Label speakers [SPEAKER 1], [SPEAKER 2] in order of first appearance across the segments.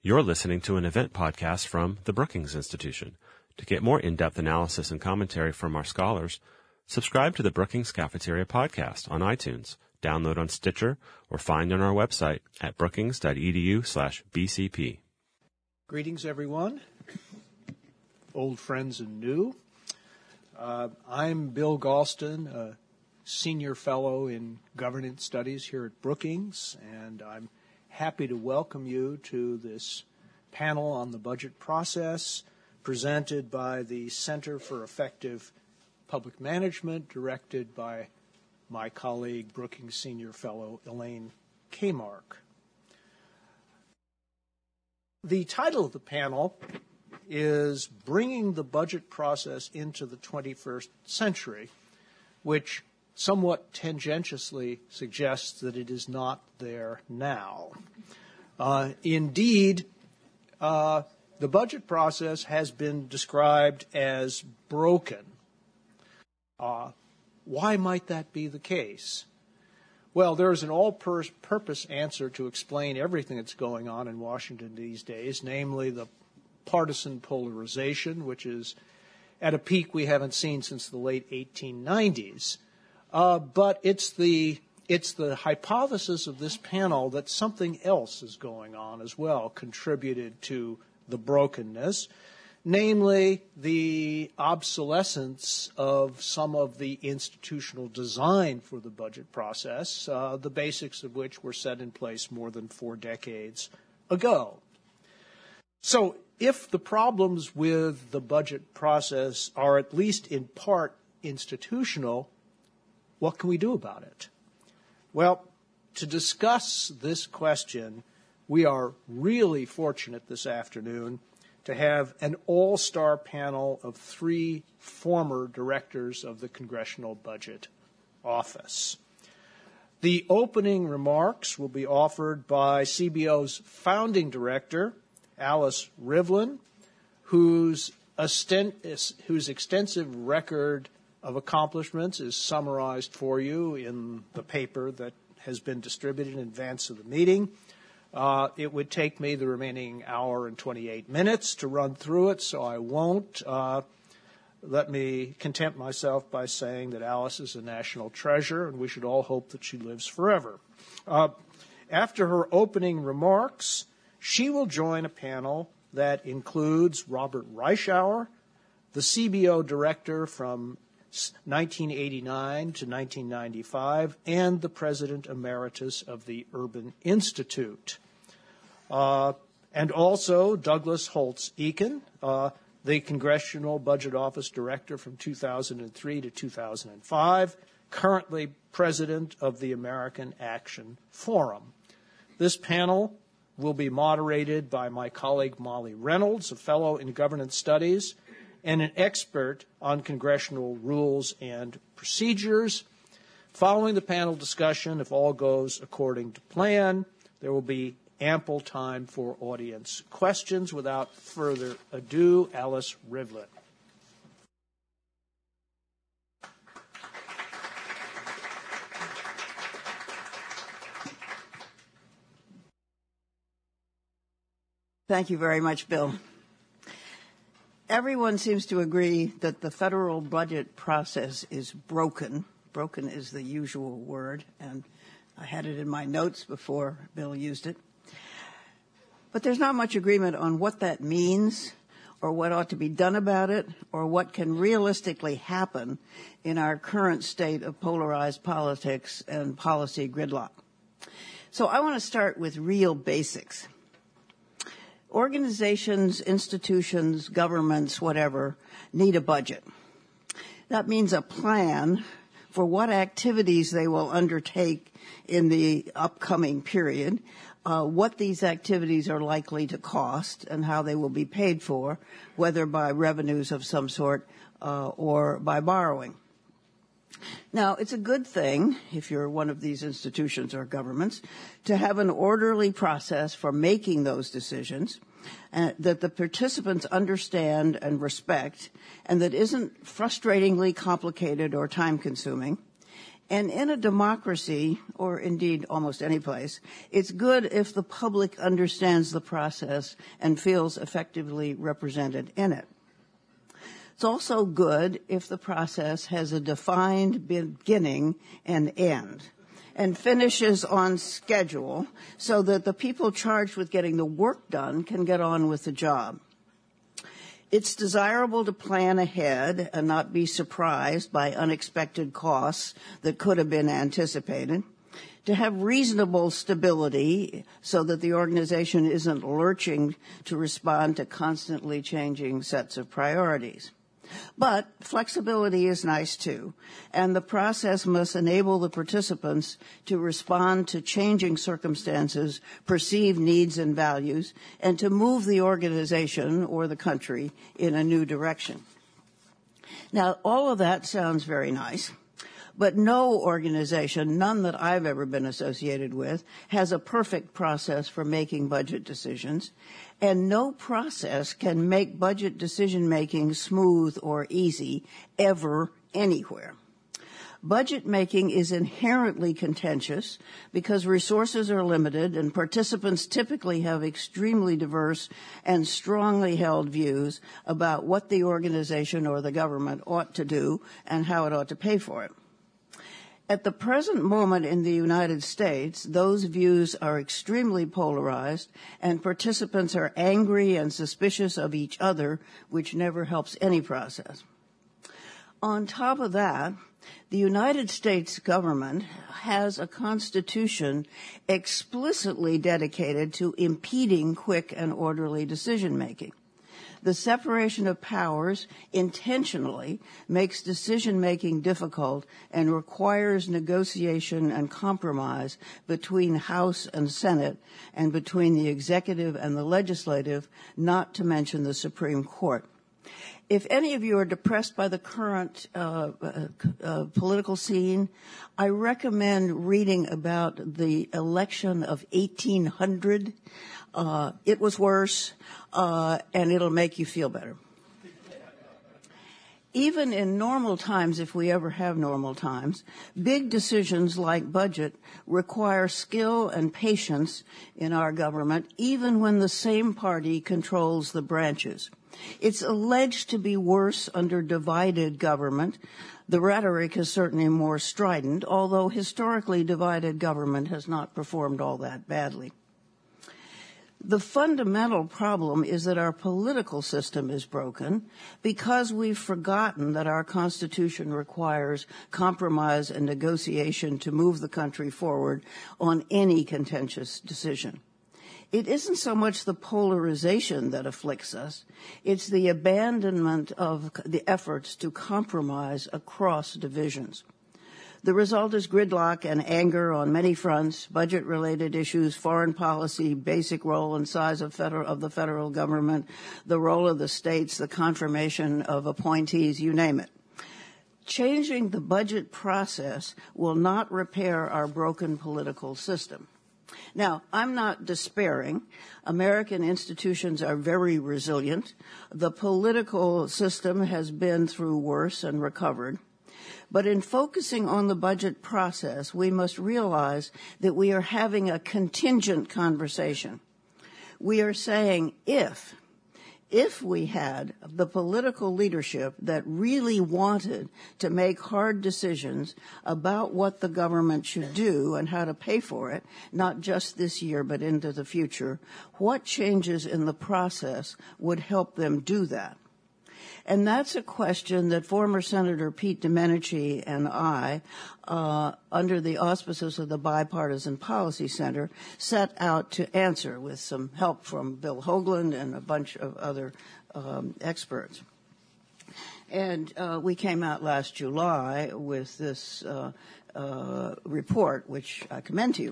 [SPEAKER 1] You're listening to an event podcast from the Brookings Institution. To get more in-depth analysis and commentary from our scholars, subscribe to the Brookings Cafeteria podcast on iTunes, download on Stitcher, or find on our website at brookings.edu/BCP.
[SPEAKER 2] Greetings, everyone, old friends and new. I'm Bill Galston, a senior fellow in governance studies here at Brookings, and I'm happy to welcome you to this panel on the budget process presented by the Center for Effective Public Management, directed by my colleague, Brookings Senior Fellow Elaine Kamarck. The title of the panel is Bringing the Budget Process into the 21st Century, which somewhat tangentially suggests that it is not there now. Indeed, the budget process has been described as broken. Why might that be the case? Well, there's an all-purpose answer to explain everything that's going on in Washington these days, namely the partisan polarization, which is at a peak we haven't seen since the late 1890s. But it's the hypothesis of this panel that something else is going on as well, contributed to the brokenness, namely the obsolescence of some of the institutional design for the budget process, the basics of which were set in place more than 4 decades ago. So if the problems with the budget process are at least in part institutional, what can we do about it? Well, to discuss this question, we are really fortunate this afternoon to have an all-star panel of 3 former directors of the Congressional Budget Office. The opening remarks will be offered by CBO's founding director, Alice Rivlin, whose extensive record of accomplishments is summarized for you in the paper that has been distributed in advance of the meeting. It would take me the remaining hour and 28 minutes to run through it, so I won't. Let me content myself by saying that Alice is a national treasure, and we should all hope that she lives forever. After her opening remarks, she will join a panel that includes Robert Reischauer, the CBO director from 1989 to 1995, and the President Emeritus of the Urban Institute. And also Douglas Holtz-Eakin, the Congressional Budget Office Director from 2003 to 2005, currently President of the American Action Forum. This panel will be moderated by my colleague Molly Reynolds, a fellow in governance studies, and an expert on congressional rules and procedures. Following the panel discussion, if all goes according to plan, there will be ample time for audience questions. Without further ado, Alice Rivlin.
[SPEAKER 3] Thank you very much, Bill. Everyone seems to agree that the federal budget process is broken. Broken is the usual word, and I had it in my notes before Bill used it. But there's not much agreement on what that means, or what ought to be done about it, or what can realistically happen in our current state of polarized politics and policy gridlock. So I want to start with real basics. Organizations, institutions, governments, whatever, need a budget. That means a plan for what activities they will undertake in the upcoming period, what these activities are likely to cost, and how they will be paid for, whether by revenues of some sort or by borrowing. Now, it's a good thing, if you're one of these institutions or governments, to have an orderly process for making those decisions, that the participants understand and respect, and that isn't frustratingly complicated or time-consuming, And in a democracy, or indeed almost any place, it's good if the public understands the process and feels effectively represented in it. It's also good if the process has a defined beginning and end and finishes on schedule so that the people charged with getting the work done can get on with the job. It's desirable to plan ahead and not be surprised by unexpected costs that could have been anticipated, to have reasonable stability so that the organization isn't lurching to respond to constantly changing sets of priorities. But flexibility is nice too, and the process must enable the participants to respond to changing circumstances, perceived needs and values, and to move the organization or the country in a new direction. Now, all of that sounds very nice, but no organization, none that I've ever been associated with, has a perfect process for making budget decisions, and no process can make budget decision-making smooth or easy ever, anywhere. Budget making is inherently contentious because resources are limited and participants typically have extremely diverse and strongly held views about what the organization or the government ought to do and how it ought to pay for it. At the present moment in the United States, those views are extremely polarized, and participants are angry and suspicious of each other, which never helps any process. On top of that, the United States government has a constitution explicitly dedicated to impeding quick and orderly decision-making. The separation of powers intentionally makes decision-making difficult and requires negotiation and compromise between House and Senate and between the executive and the legislative, not to mention the Supreme Court. If any of you are depressed by the current political scene, I recommend reading about the election of 1800. It was worse, and it'll make you feel better. Even in normal times, if we ever have normal times, big decisions like budget require skill and patience in our government, even when the same party controls the branches. It's alleged to be worse under divided government. The rhetoric is certainly more strident, although historically divided government has not performed all that badly. The fundamental problem is that our political system is broken because we've forgotten that our Constitution requires compromise and negotiation to move the country forward on any contentious decision. It isn't so much the polarization that afflicts us, it's the abandonment of the efforts to compromise across divisions. The result is gridlock and anger on many fronts: budget-related issues, foreign policy, basic role and size of the federal government, the role of the states, the confirmation of appointees, you name it. Changing the budget process will not repair our broken political system. Now, I'm not despairing. American institutions are very resilient. The political system has been through worse and recovered. But in focusing on the budget process, we must realize that we are having a contingent conversation. We are saying if we had the political leadership that really wanted to make hard decisions about what the government should do and how to pay for it, not just this year but into the future, what changes in the process would help them do that? And that's a question that former Senator Pete Domenici and I, under the auspices of the Bipartisan Policy Center, set out to answer with some help from Bill Hoagland and a bunch of other experts. And we came out last July with this report, which I commend to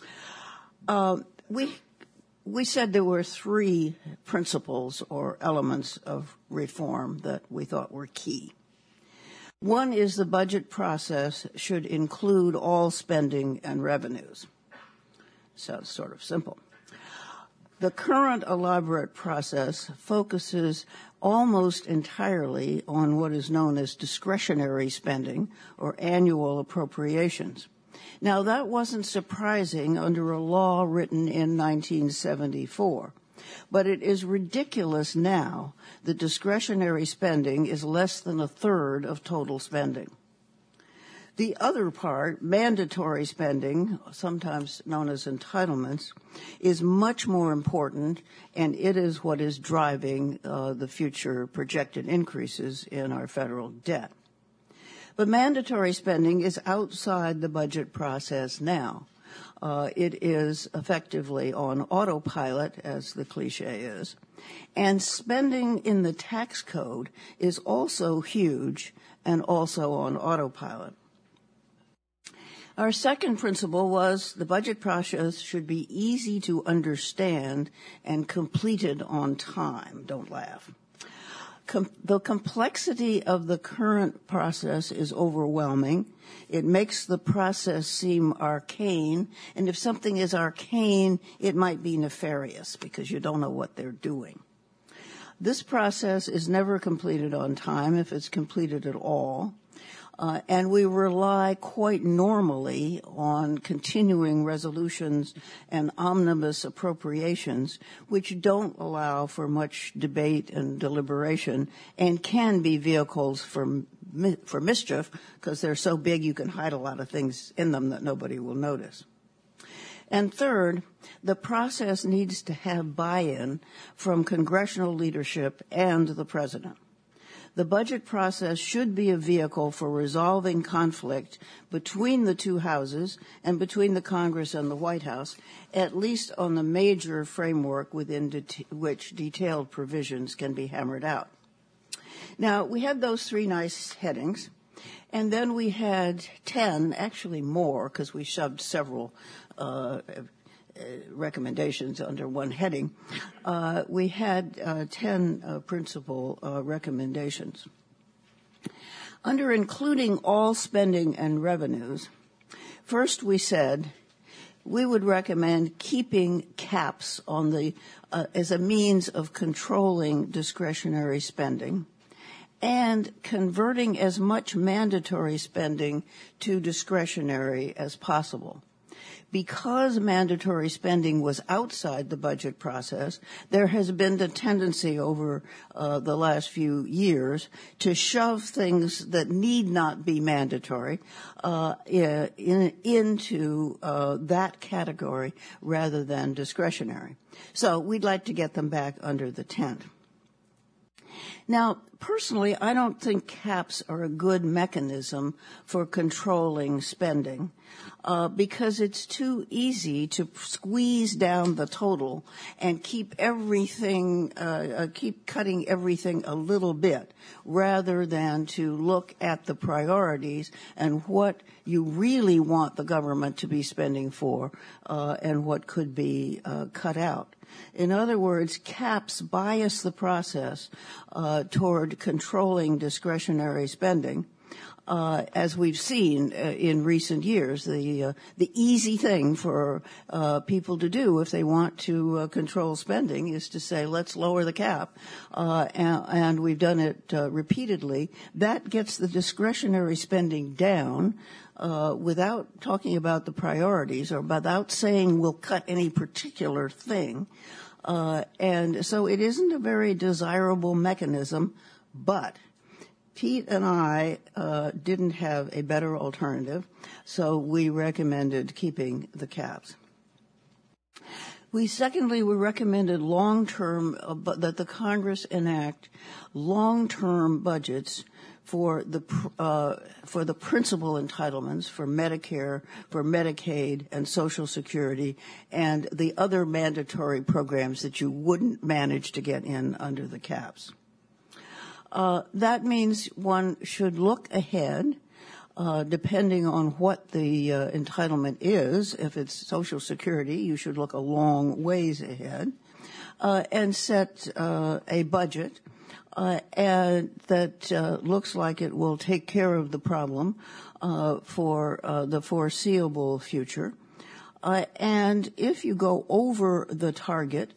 [SPEAKER 3] you. We said there were three principles or elements of reform that we thought were key. One is the budget process should include all spending and revenues. Sounds sort of simple. The current elaborate process focuses almost entirely on what is known as discretionary spending or annual appropriations. Now, that wasn't surprising under a law written in 1974, but it is ridiculous now that discretionary spending is less than a third of total spending. The other part, mandatory spending, sometimes known as entitlements, is much more important, and it is what is driving the future projected increases in our federal debt. But mandatory spending is outside the budget process now. It is effectively on autopilot, as the cliche is, and spending in the tax code is also huge and also on autopilot. Our second principle was the budget process should be easy to understand and completed on time. Don't laugh. The complexity of the current process is overwhelming. It makes the process seem arcane, and if something is arcane, it might be nefarious because you don't know what they're doing. This process is never completed on time, if it's completed at all. And we rely quite normally on continuing resolutions and omnibus appropriations, which don't allow for much debate and deliberation and can be vehicles for mischief because they're so big you can hide a lot of things in them that nobody will notice. And third, the process needs to have buy-in from congressional leadership and the president. The budget process should be a vehicle for resolving conflict between the two houses and between the Congress and the White House, at least on the major framework within which detailed provisions can be hammered out. Now, we had those three nice headings, and then we had 10, actually more, because we shoved several recommendations under one heading. We had 10 principal recommendations. Under including all spending and revenues, first we said we would recommend keeping caps on the as a means of controlling discretionary spending and converting as much mandatory spending to discretionary as possible. Because mandatory spending was outside the budget process, there has been a tendency over the last few years to shove things that need not be mandatory into that category rather than discretionary. So we'd like to get them back under the tent. Now, personally, I don't think caps are a good mechanism for controlling spending because it's too easy to squeeze down the total and keep cutting everything a little bit rather than to look at the priorities and what you really want the government to be spending for and what could be cut out. In other words, caps bias the process toward controlling discretionary spending, as we've seen in recent years. The easy thing for people to do if they want to control spending is to say, let's lower the cap, and we've done it repeatedly. That gets the discretionary spending down without talking about the priorities or without saying we'll cut any particular thing. And so it isn't a very desirable mechanism, but Pete and I didn't have a better alternative, so we recommended keeping the caps. We recommended that the Congress enact long-term budgets for the principal entitlements for Medicare, for Medicaid, and Social Security, and the other mandatory programs that you wouldn't manage to get in under the caps. That means one should look ahead, depending on what the entitlement is. If it's Social Security, you should look a long ways ahead, and set a budget and that looks like it will take care of the problem for the foreseeable future. And if you go over the target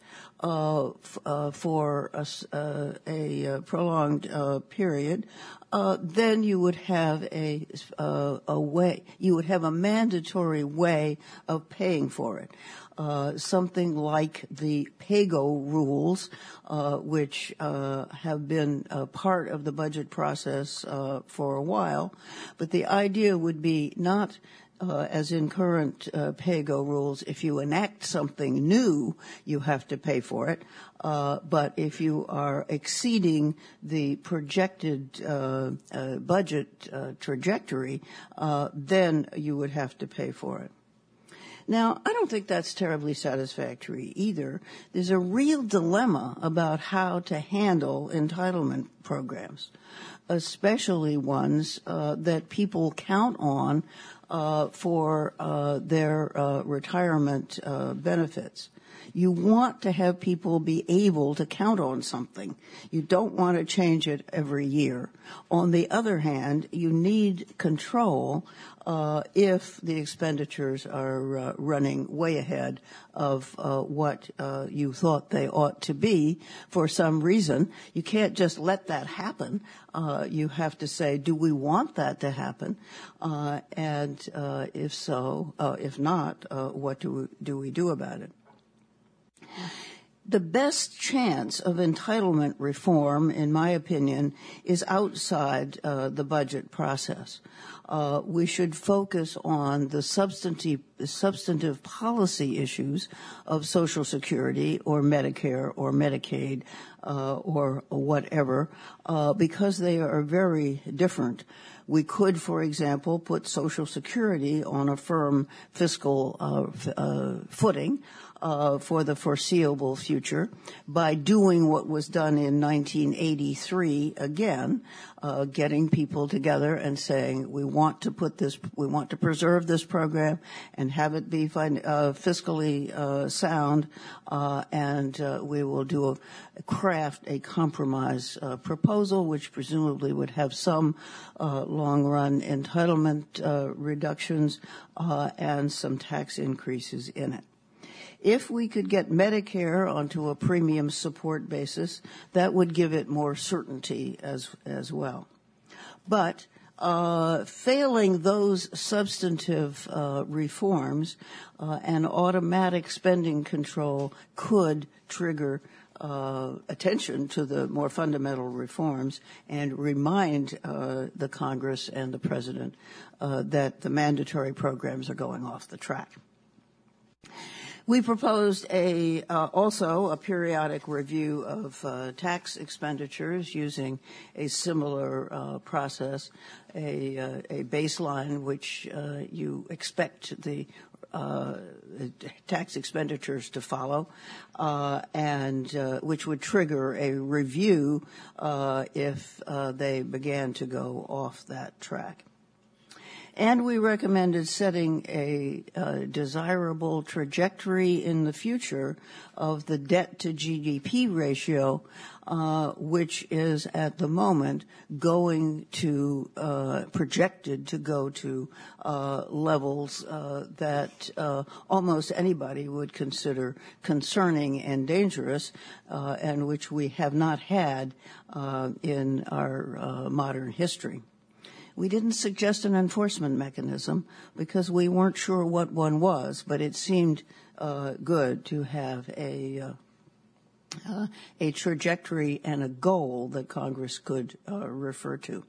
[SPEAKER 3] for a prolonged period, then you would have a way. You would have a mandatory way of paying for it. Something like the PAYGO rules, which have been a part of the budget process for a while. But the idea would be not as in current PAYGO rules, if you enact something new, you have to pay for it. But if you are exceeding the projected budget trajectory, then you would have to pay for it. Now, I don't think that's terribly satisfactory either. There's a real dilemma about how to handle entitlement programs, especially ones that people count on for their retirement benefits. You want to have people be able to count on something. You don't want to change it every year. On the other hand, you need control if the expenditures are running way ahead of what you thought they ought to be for some reason. You can't just let that happen. You have to say, do we want that to happen? And if so, if not, what do we do about it? The best chance of entitlement reform, in my opinion, is outside the budget process. We should focus on the substantive policy issues of Social Security or Medicare or Medicaid or whatever, because they are very different. We could, for example, put Social Security on a firm fiscal footing for the foreseeable future by doing what was done in 1983 again, getting people together and saying we want to preserve this program and have it be fiscally sound, and we will craft a compromise proposal which presumably would have some long-run entitlement reductions and some tax increases in it. If we could get Medicare onto a premium support basis, that would give it more certainty as well. But failing those substantive reforms, an automatic spending control could trigger attention to the more fundamental reforms and remind the Congress and the President that the mandatory programs are going off the track. We proposed also a periodic review of tax expenditures using a similar process, a baseline which you expect the tax expenditures to follow, and which would trigger a review if they began to go off that track. And we recommended setting a desirable trajectory in the future of the debt to GDP ratio, which is at the moment projected to go to levels that almost anybody would consider concerning and dangerous, and which we have not had in our modern history. We didn't suggest an enforcement mechanism because we weren't sure what one was, but it seemed good to have a trajectory and a goal that Congress could refer to.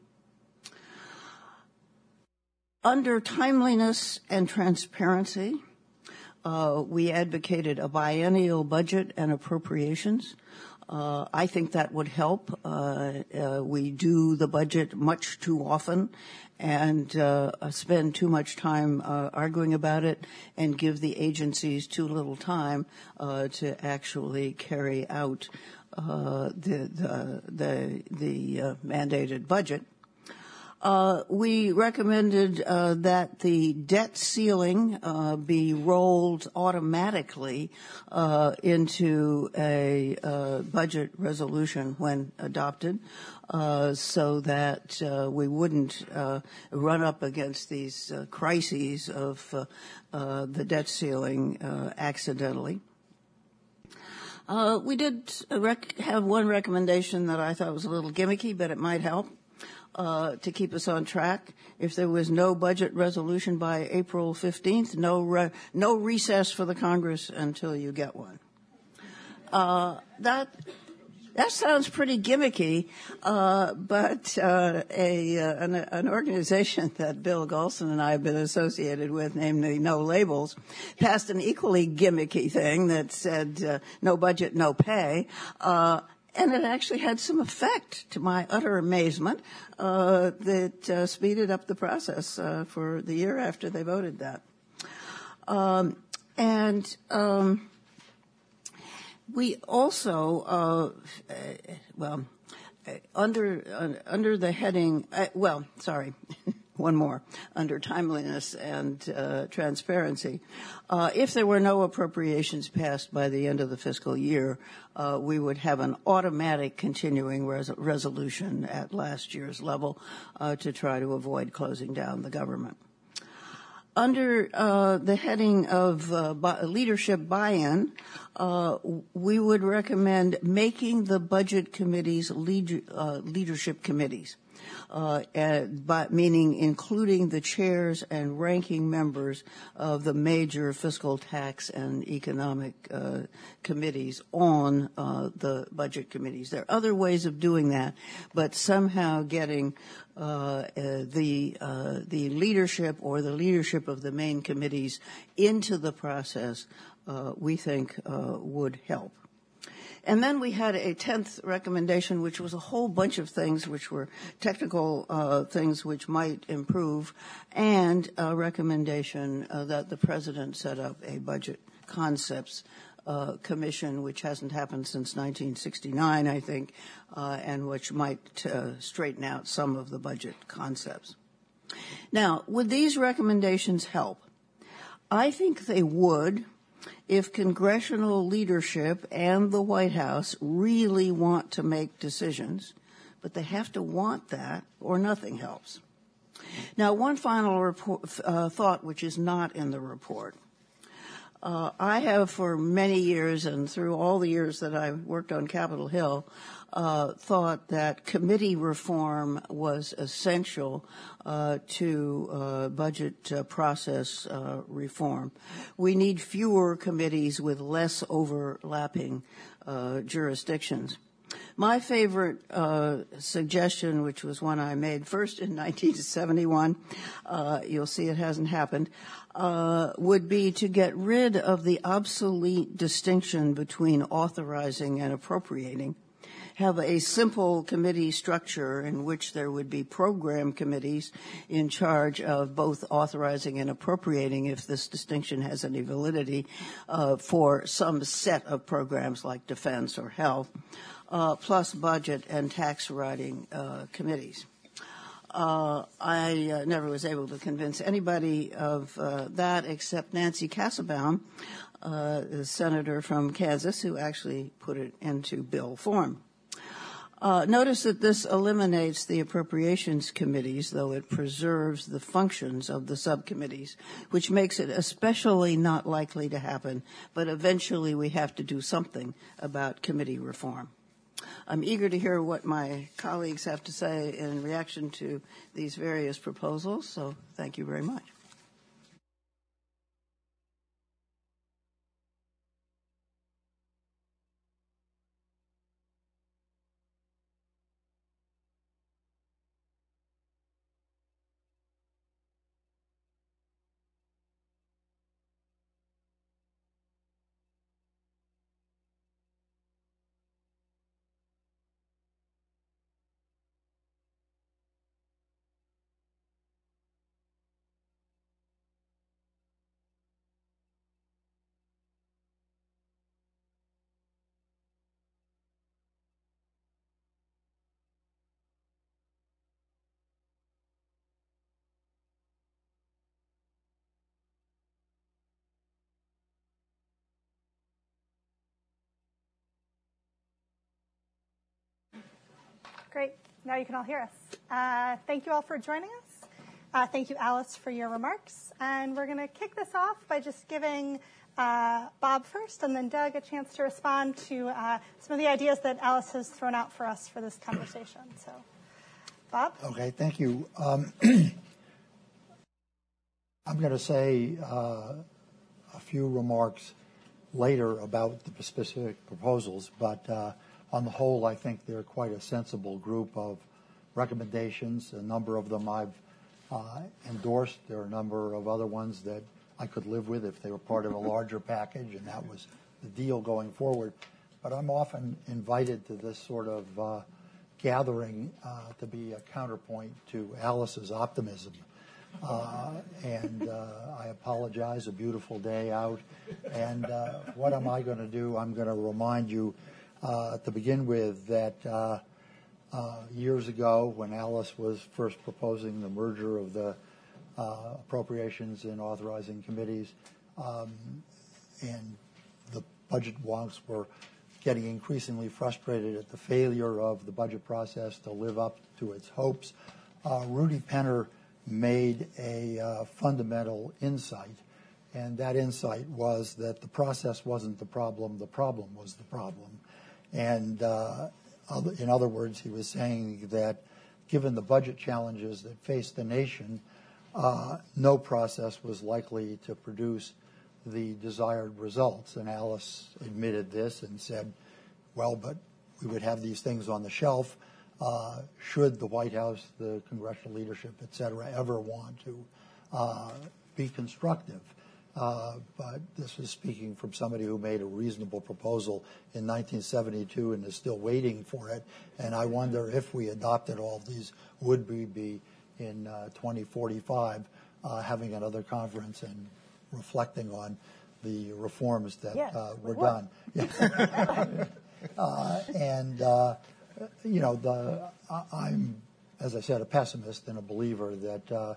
[SPEAKER 3] Under timeliness and transparency, we advocated a biennial budget and appropriations. I think that would help. We do the budget much too often and spend too much time arguing about it and give the agencies too little time to actually carry out the mandated budget. We recommended that the debt ceiling be rolled automatically into a budget resolution when adopted, so that we wouldn't run up against these crises of the debt ceiling accidentally. We did have one recommendation that I thought was a little gimmicky, but it might help to keep us on track. If there was no budget resolution by April 15th, no recess for the Congress until you get one. That sounds pretty gimmicky, but an organization that Bill Golson and I have been associated with, namely No Labels, passed an equally gimmicky thing that said no budget, no pay. And it actually had some effect, to my utter amazement, that speeded up the process for the year after they voted that. We also, under the heading, one more, under timeliness and transparency. If there were no appropriations passed by the end of the fiscal year, we would have an automatic continuing resolution at last year's level to try to avoid closing down the government. Under the heading of leadership buy-in, we would recommend making the budget committees leadership committees, meaning including the chairs and ranking members of the major fiscal, tax, and economic committees on the budget committees. There are other ways of doing that, but somehow getting the leadership or the leadership of the main committees into the process, we think would help. And then we had a 10th recommendation, which was a whole bunch of things which were technical things which might improve, and a recommendation that the President set up a budget concepts commission, which hasn't happened since 1969, I think, and which might straighten out some of the budget concepts. Now, would these recommendations help? I think they would if congressional leadership and the White House really want to make decisions, but they have to want that or nothing helps. Now, one final thought which is not in the report. I have for many years and through all the years that I worked on Capitol Hill thought that committee reform was essential to budget process reform. We need fewer committees with less overlapping jurisdictions. My favorite suggestion, which was one I made first in 1971, you'll see it hasn't happened, would be to get rid of the obsolete distinction between authorizing and appropriating. Have a simple committee structure in which there would be program committees in charge of both authorizing and appropriating, if this distinction has any validity, for some set of programs like defense or health, plus budget and tax writing committees. I never was able to convince anybody of that except Nancy Kassebaum, the senator from Kansas, who actually put it into bill form. Notice that this eliminates the appropriations committees, though it preserves the functions of the subcommittees, which makes it especially not likely to happen, but eventually we have to do something about committee reform. I'm eager to hear what my colleagues have to say in reaction to these various proposals, so thank you very much.
[SPEAKER 4] Great. Now you can all hear us. Thank you all for joining us. Thank you, Alice, for your remarks. And we're going to kick this off by just giving Bob first and then Doug a chance to respond to some of the ideas that Alice has thrown out for us for this conversation. So, Bob?
[SPEAKER 5] Okay, thank you. I'm going to say a few remarks later about the specific proposals, but on the whole, I think they're quite a sensible group of recommendations. A number of them I've endorsed. There are a number of other ones that I could live with if they were part of a larger package, and that was the deal going forward. But I'm often invited to this sort of gathering to be a counterpoint to Alice's optimism. And I apologize, a beautiful day out. And what am I going to do? I'm going to remind you to begin with that years ago when Alice was first proposing the merger of the appropriations and authorizing committees, and the budget wonks were getting increasingly frustrated at the failure of the budget process to live up to its hopes, Rudy Penner made a fundamental insight, and that insight was that the process wasn't the problem was the problem. And in other words, he was saying that given the budget challenges that faced the nation, no process was likely to produce the desired results. And Alice admitted this and said, well, but we would have these things on the shelf should the White House, the congressional leadership, et cetera, ever want to be constructive. But this is speaking from somebody who made a reasonable proposal in 1972 and is still waiting for it. And I wonder if we adopted all of these, would we be in 2045 having another conference and reflecting on the reforms that were done. I'm, as I said, a pessimist and a believer that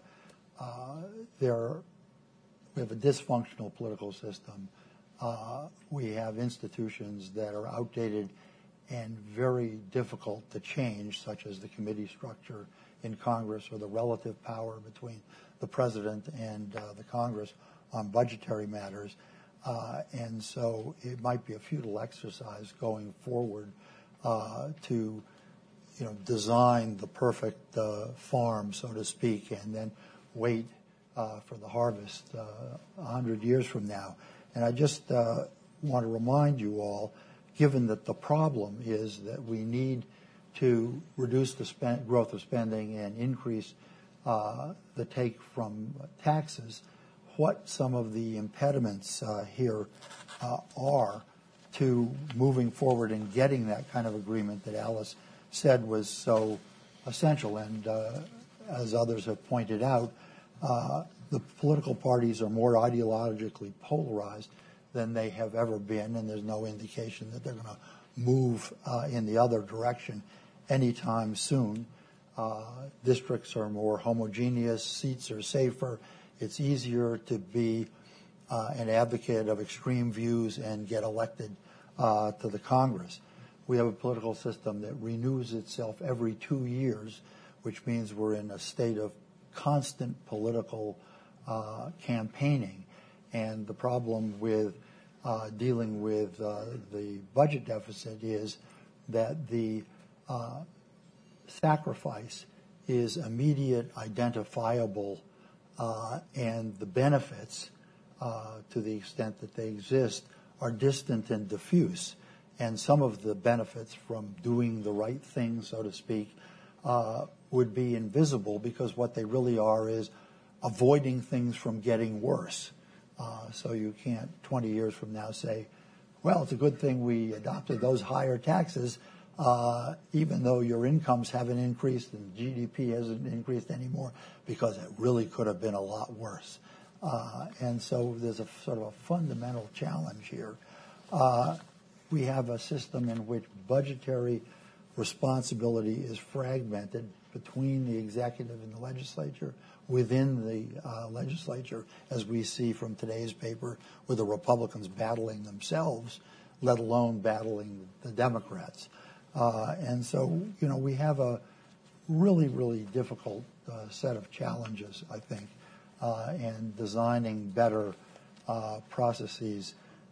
[SPEAKER 5] we have a dysfunctional political system. We have institutions that are outdated and very difficult to change, such as the committee structure in Congress or the relative power between the president and the Congress on budgetary matters. And so it might be a futile exercise going forward to design the perfect farm, so to speak, and then wait for the harvest 100 years from now. And I just want to remind you all, given that the problem is that we need to reduce the growth of spending and increase the take from taxes, what some of the impediments here are to moving forward and getting that kind of agreement that Alice said was so essential. And as others have pointed out, the political parties are more ideologically polarized than they have ever been, and there's no indication that they're going to move in the other direction anytime soon. Districts are more homogeneous, seats are safer. It's easier to be an advocate of extreme views and get elected to the Congress. We have a political system that renews itself every 2 years, which means we're in a state of constant political campaigning. And the problem with dealing with the budget deficit is that the sacrifice is immediate, identifiable, and the benefits, to the extent that they exist, are distant and diffuse. And some of the benefits from doing the right thing, so to speak, would be invisible, because what they really are is avoiding things from getting worse. So you can't 20 years from now say, well, it's a good thing we adopted those higher taxes, even though your incomes haven't increased and GDP hasn't increased anymore, because it really could have been a lot worse. And so there's a sort of a fundamental challenge here. We have a system in which budgetary responsibility is fragmented between the executive and the legislature, within the legislature, as we see from today's paper, with the Republicans battling themselves, let alone battling the Democrats. And so, we have a really, really difficult set of challenges, I think, and designing better processes.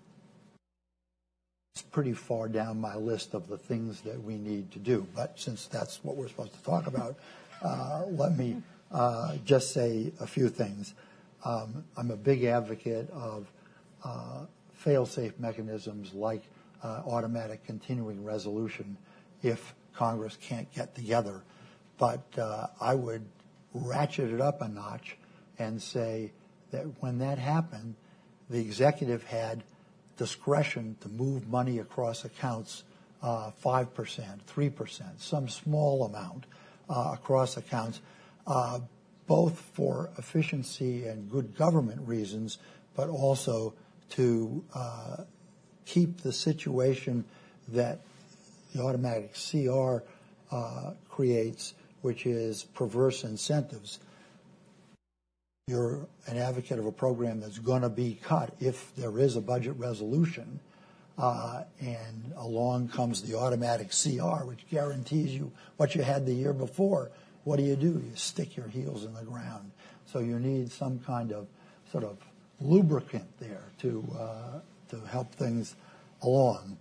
[SPEAKER 5] It's pretty far down my list of the things that we need to do. But since that's what we're supposed to talk about, let me just say a few things. I'm a big advocate of fail-safe mechanisms like automatic continuing resolution if Congress can't get together. But I would ratchet it up a notch and say that when that happened, the executive had discretion to move money across accounts 5%, 3%, some small amount across accounts, both for efficiency and good government reasons, but also to keep the situation that the automatic CR creates, which is perverse incentives. You're an advocate of a program that's going to be cut if there is a budget resolution, and along comes the automatic CR, which guarantees you what you had the year before. What do? You stick your heels in the ground. So you need some kind of sort of lubricant there to help things along.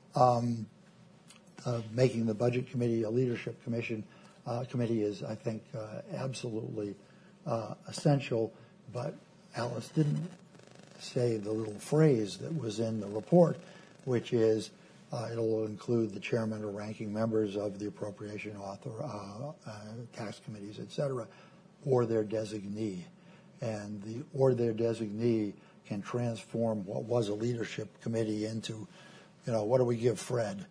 [SPEAKER 5] Making the Budget Committee a leadership committee is, I think, absolutely essential, but Alice didn't say the little phrase that was in the report, which is it'll include the chairman or ranking members of the appropriation tax committees, et cetera, or their designee. And the or their designee can transform what was a leadership committee into, what do we give Fred?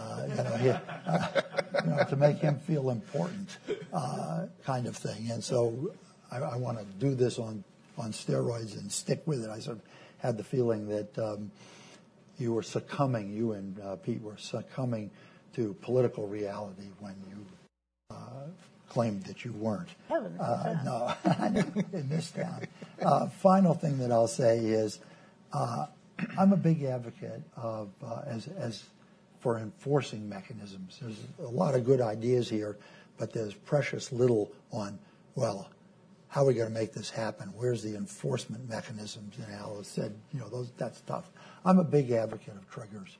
[SPEAKER 5] To make him feel important, kind of thing. And so I want to do this on steroids and stick with it. I sort of had the feeling that you were succumbing, you and Pete were succumbing to political reality when you claimed that you weren't. No, in this town. Final thing that I'll say is I'm a big advocate of for enforcing mechanisms. There's a lot of good ideas here, but there's precious little on, how are we going to make this happen? Where's the enforcement mechanisms? And Alice said, that's tough. I'm a big advocate of triggers,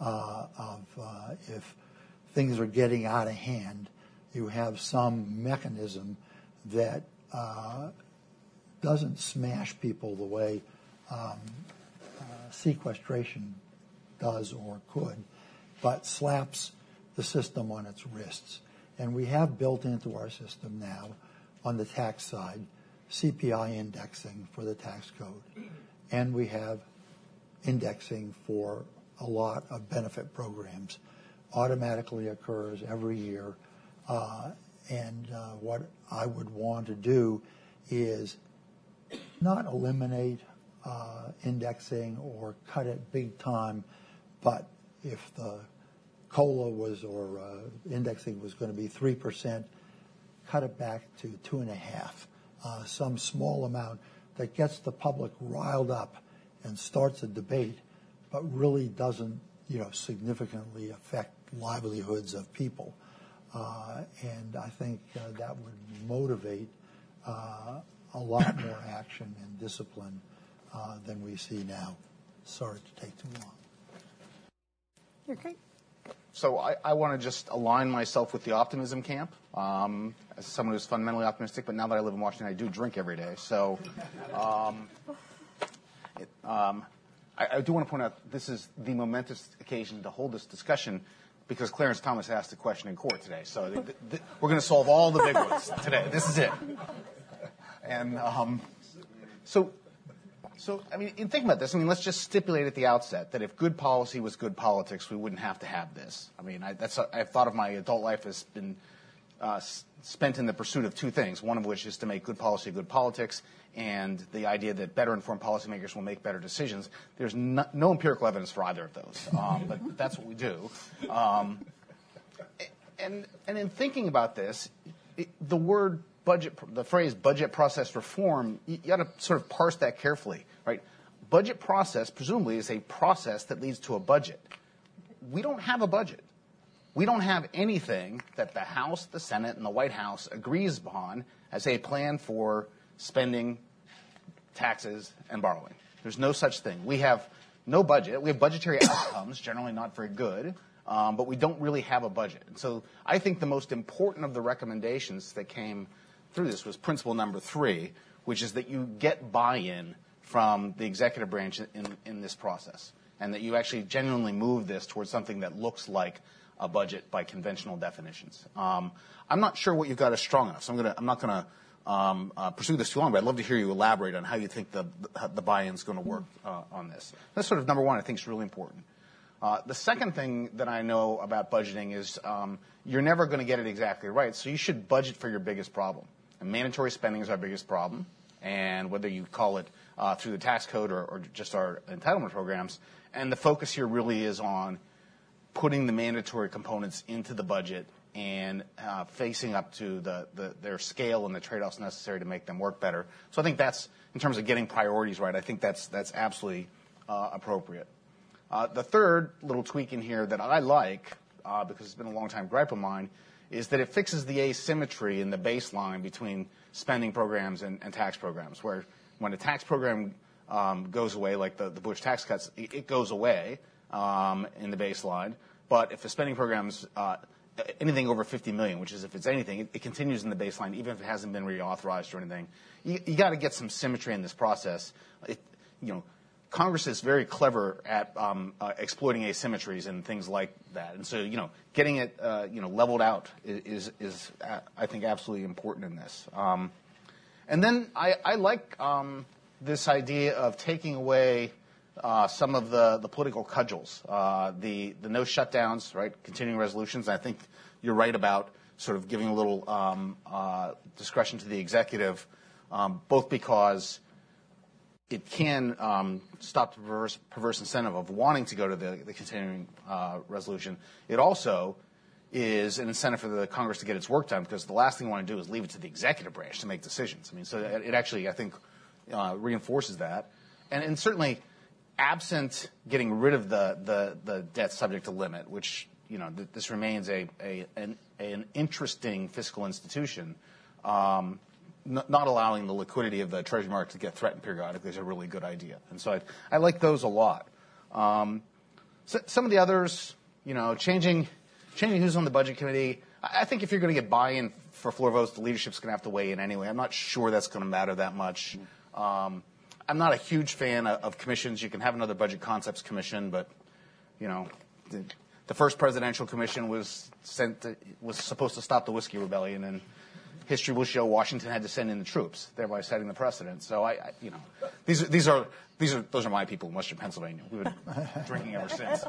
[SPEAKER 5] if things are getting out of hand, you have some mechanism that doesn't smash people the way sequestration does or could, but slaps the system on its wrists. And we have built into our system now, on the tax side, CPI indexing for the tax code. And we have indexing for a lot of benefit programs. Automatically occurs every year. And what I would want to do is not eliminate indexing or cut it big time, but if the COLA was or indexing was going to be 3%, cut it back to 2.5%, some small amount that gets the public riled up and starts a debate, but really doesn't, significantly affect livelihoods of people. And I think that would motivate a lot more action and discipline than we see now. Sorry to take too long.
[SPEAKER 4] You're great.
[SPEAKER 6] So I want to just align myself with the optimism camp as someone who's fundamentally optimistic, but now that I live in Washington, I do drink every day. So I do want to point out this is the momentous occasion to hold this discussion because Clarence Thomas asked a question in court today. So we're going to solve all the big ones today. This is it. And so, in thinking about this, let's just stipulate at the outset that if good policy was good politics, we wouldn't have to have this. I've thought of my adult life as been spent in the pursuit of two things, one of which is to make good policy good politics, and the idea that better informed policymakers will make better decisions. There's no empirical evidence for either of those, but that's what we do. And in thinking about this, the phrase budget process reform, you got to sort of parse that carefully, right? Budget process, presumably, is a process that leads to a budget. We don't have a budget. we don't have anything that the House, the Senate, and the White House agrees upon as a plan for spending, taxes, and borrowing. There's no such thing. We have no budget. We have budgetary outcomes, generally not very good, but we don't really have a budget. And so I think the most important of the recommendations that came through this was principle number 3, which is that you get buy-in from the executive branch in this process, and that you actually genuinely move this towards something that looks like a budget by conventional definitions. I'm not sure what you've got is strong enough, so I'm not going to pursue this too long, but I'd love to hear you elaborate on how you think the buy-in is going to work on this. That's sort of number one I think is really important. The second thing that I know about budgeting is you're never going to get it exactly right, so you should budget for your biggest problem. And mandatory spending is our biggest problem, and whether you call it through the tax code or just our entitlement programs, and the focus here really is on putting the mandatory components into the budget and facing up to their scale and the trade-offs necessary to make them work better. So I think that's, in terms of getting priorities right, I think that's absolutely appropriate. The third little tweak in here that I like, because it's been a long time gripe of mine, is that it fixes the asymmetry in the baseline between spending programs and tax programs, where when a tax program goes away, like the Bush tax cuts, it goes away in the baseline. But if the spending program's anything over $50 million, which is if it's anything, it continues in the baseline, even if it hasn't been reauthorized or anything. You got to get some symmetry in this process. Congress is very clever at exploiting asymmetries and things like that. And so, getting it, leveled out is I think, absolutely important in this. And then I like this idea of taking away some of the political cudgels, the no shutdowns, right, continuing resolutions. I think you're right about sort of giving a little discretion to the executive, both because it can stop the perverse incentive of wanting to go to the continuing resolution. It also is an incentive for the Congress to get its work done, because the last thing you want to do is leave it to the executive branch to make decisions. I mean, so it actually, I think, reinforces that. And certainly, absent getting rid of the debt subject to limit, which, this remains an interesting fiscal institution, not allowing the liquidity of the Treasury market to get threatened periodically is a really good idea. And so I like those a lot. Some of the others, changing who's on the Budget Committee. I think if you're going to get buy-in for floor votes, the leadership's going to have to weigh in anyway. I'm not sure that's going to matter that much. I'm not a huge fan of commissions. You can have another Budget Concepts Commission, but, the first presidential commission was supposed to stop the Whiskey Rebellion, and history will show Washington had to send in the troops, thereby setting the precedent. So those are my people in Western Pennsylvania. We've been drinking ever since.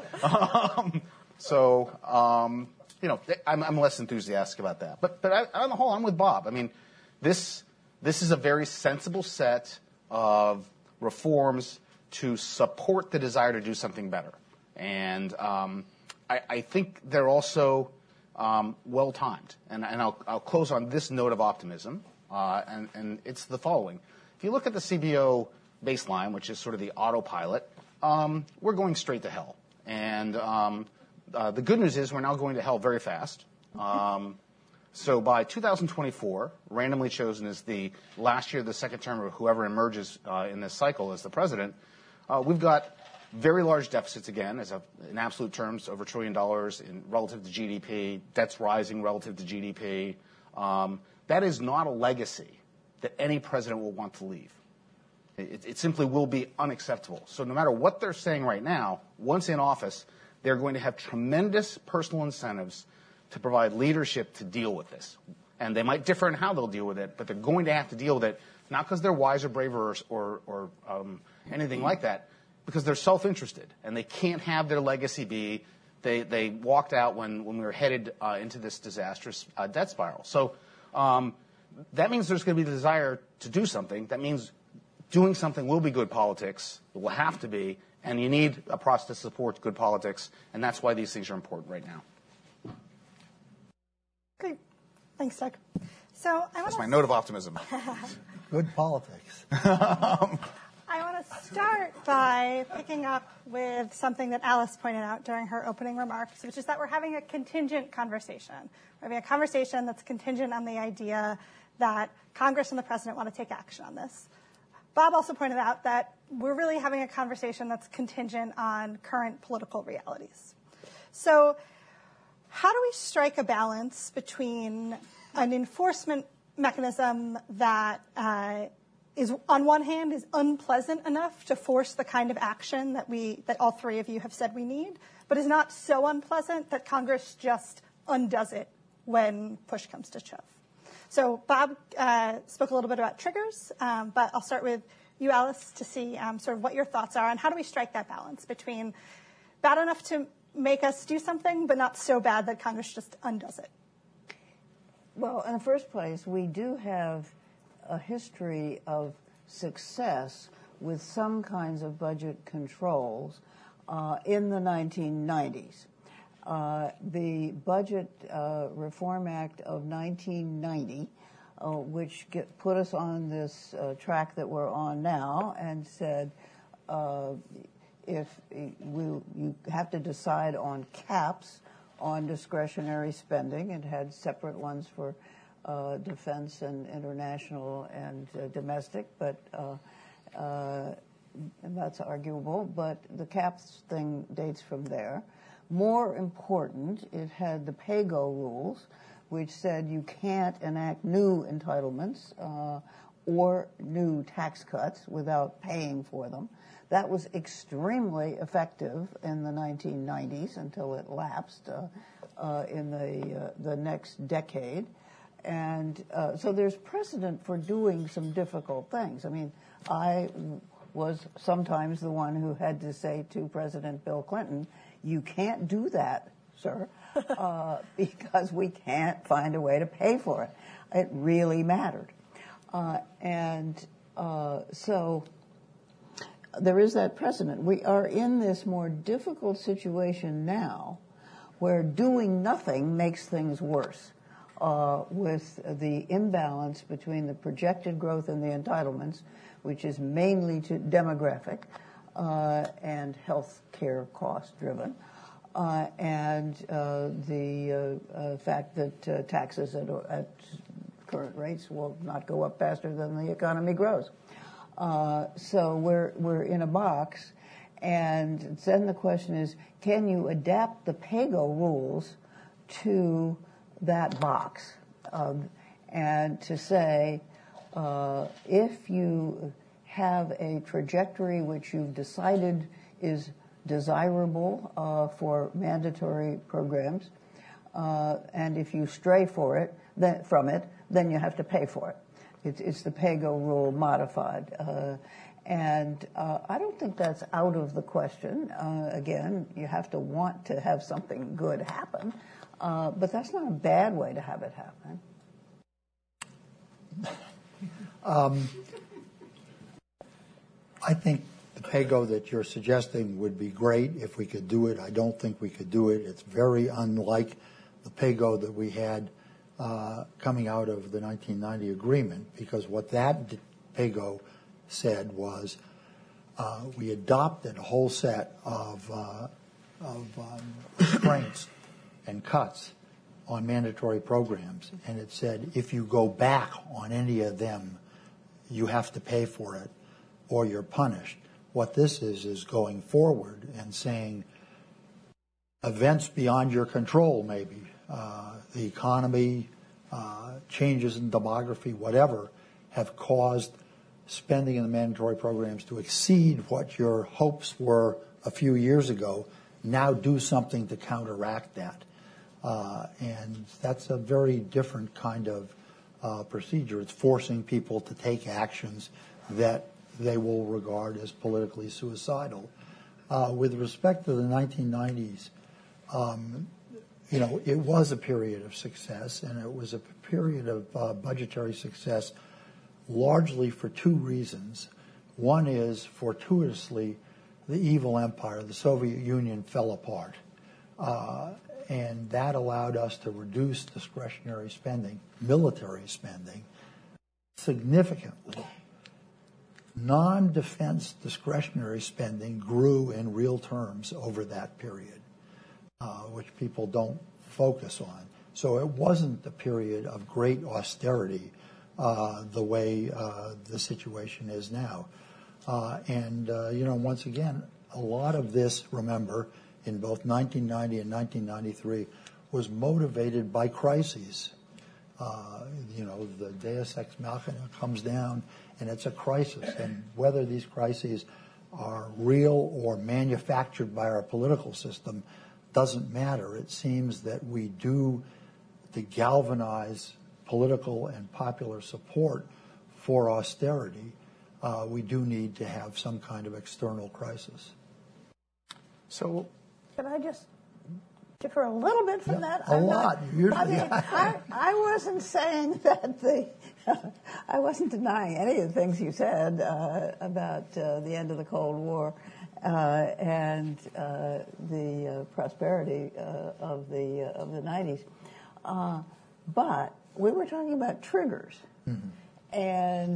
[SPEAKER 6] I'm less enthusiastic about that. But on the whole, I'm with Bob. I mean, this is a very sensible set of reforms to support the desire to do something better, and I think they're also well timed. And I'll close on this note of optimism, and it's the following. If you look at the CBO baseline, which is sort of the autopilot, we're going straight to hell. And the good news is we're now going to hell very fast. So by 2024, randomly chosen as the last year of the second term of whoever emerges in this cycle as the president, we've got very large deficits again, in absolute terms, over $1 trillion relative to GDP. Debt's rising relative to GDP. That is not a legacy that any president will want to leave. It simply will be unacceptable. So no matter what they're saying right now, once in office, they're going to have tremendous personal incentives to provide leadership to deal with this. And they might differ in how they'll deal with it, but they're going to have to deal with it, not because they're wiser, braver, or anything like that, because they're self-interested. And they can't have their legacy be they walked out when we were headed into this disastrous debt spiral. So that means there's going to be the desire to do something. That means doing something will be good politics. It will have to be. And you need a process to support good politics. And that's why these things are important right now.
[SPEAKER 4] Great. Thanks, Doug. So
[SPEAKER 6] That's my note of optimism.
[SPEAKER 5] Good politics.
[SPEAKER 4] I I want to start by picking up with something that Alice pointed out during her opening remarks, which is that we're having a contingent conversation. We're having a conversation that's contingent on the idea that Congress and the president want to take action on this. Bob also pointed out that we're really having a conversation that's contingent on current political realities. So how do we strike a balance between an enforcement mechanism that is, on one hand, is unpleasant enough to force the kind of action that all three of you have said we need, but is not so unpleasant that Congress just undoes it when push comes to shove? So Bob spoke a little bit about triggers, but I'll start with you, Alice, to see sort of what your thoughts are on how do we strike that balance between bad enough to make us do something, but not so bad that Congress just undoes it.
[SPEAKER 3] Well, in the first place, we do have a history of success with some kinds of budget controls in the 1990s. The Budget Reform Act of 1990, which put us on this track that we're on now, and said if you have to decide on caps on discretionary spending. It had separate ones for defense and international and domestic, but and that's arguable. But the caps thing dates from there. More important, it had the pay-go rules, which said you can't enact new entitlements or new tax cuts without paying for them. That was extremely effective in the 1990s until it lapsed in the next decade. And so there's precedent for doing some difficult things. I mean, I was sometimes the one who had to say to President Bill Clinton, you can't do that, sir, because we can't find a way to pay for it. It really mattered. So there is that precedent. We are in this more difficult situation now where doing nothing makes things worse with the imbalance between the projected growth in the entitlements, which is mainly to demographic and health care cost driven, and the fact that taxes at current rates will not go up faster than the economy grows. So we're in a box, and then the question is, can you adapt the pay-go rules to that box? And to say, if you have a trajectory which you've decided is desirable for mandatory programs, and if you stray from it, then you have to pay for it. It's the pay-go rule modified. And I don't think that's out of the question. Again, you have to want to have something good happen, but that's not a bad way to have it happen.
[SPEAKER 5] I think the pay-go that you're suggesting would be great if we could do it. I don't think we could do it. It's very unlike the pay-go that we had coming out of the 1990 agreement, because what that pay-go said was we adopted a whole set of restraints and cuts on mandatory programs, and it said if you go back on any of them, you have to pay for it or you're punished. What this is going forward and saying events beyond your control, maybe, the economy, changes in demography, whatever, have caused spending in the mandatory programs to exceed what your hopes were a few years ago. Now do something to counteract that. And that's a very different kind of procedure. It's forcing people to take actions that they will regard as politically suicidal. With respect to the 1990s, it was a period of success, and it was a period of budgetary success largely for two reasons. One is, fortuitously, the evil empire, the Soviet Union, fell apart. And that allowed us to reduce discretionary spending, military spending, significantly. Non-defense discretionary spending grew in real terms over that period, which people don't focus on. So it wasn't a period of great austerity the way the situation is now. Once again, a lot of this, remember, in both 1990 and 1993, was motivated by crises. The Deus Ex Machina comes down, and it's a crisis. And whether these crises are real or manufactured by our political system doesn't matter. It seems that we do, to galvanize political and popular support for austerity, we do need to have some kind of external crisis.
[SPEAKER 6] So,
[SPEAKER 3] can I just differ a little bit from that?
[SPEAKER 5] A lot.
[SPEAKER 3] I wasn't saying that I wasn't denying any of the things you said about the end of the Cold War and the prosperity of the 90s. But we were talking about triggers and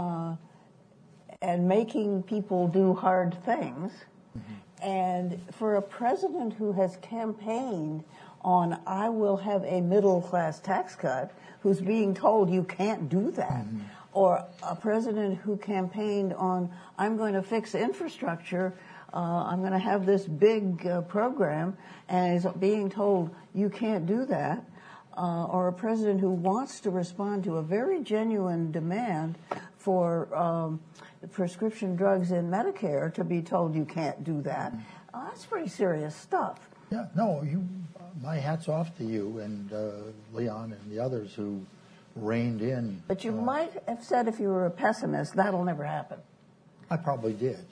[SPEAKER 3] making people do hard things. And for a president who has campaigned on, I will have a middle-class tax cut, who's being told you can't do that, or a president who campaigned on, I'm going to fix infrastructure, I'm going to have this big program, and is being told you can't do that, or a president who wants to respond to a very genuine demand for prescription drugs in Medicare to be told you can't do that. That's pretty serious stuff.
[SPEAKER 5] Yeah, no, my hat's off to you and Leon and the others who reined in.
[SPEAKER 3] But you might have said, if you were a pessimist, that'll never happen.
[SPEAKER 5] I probably did.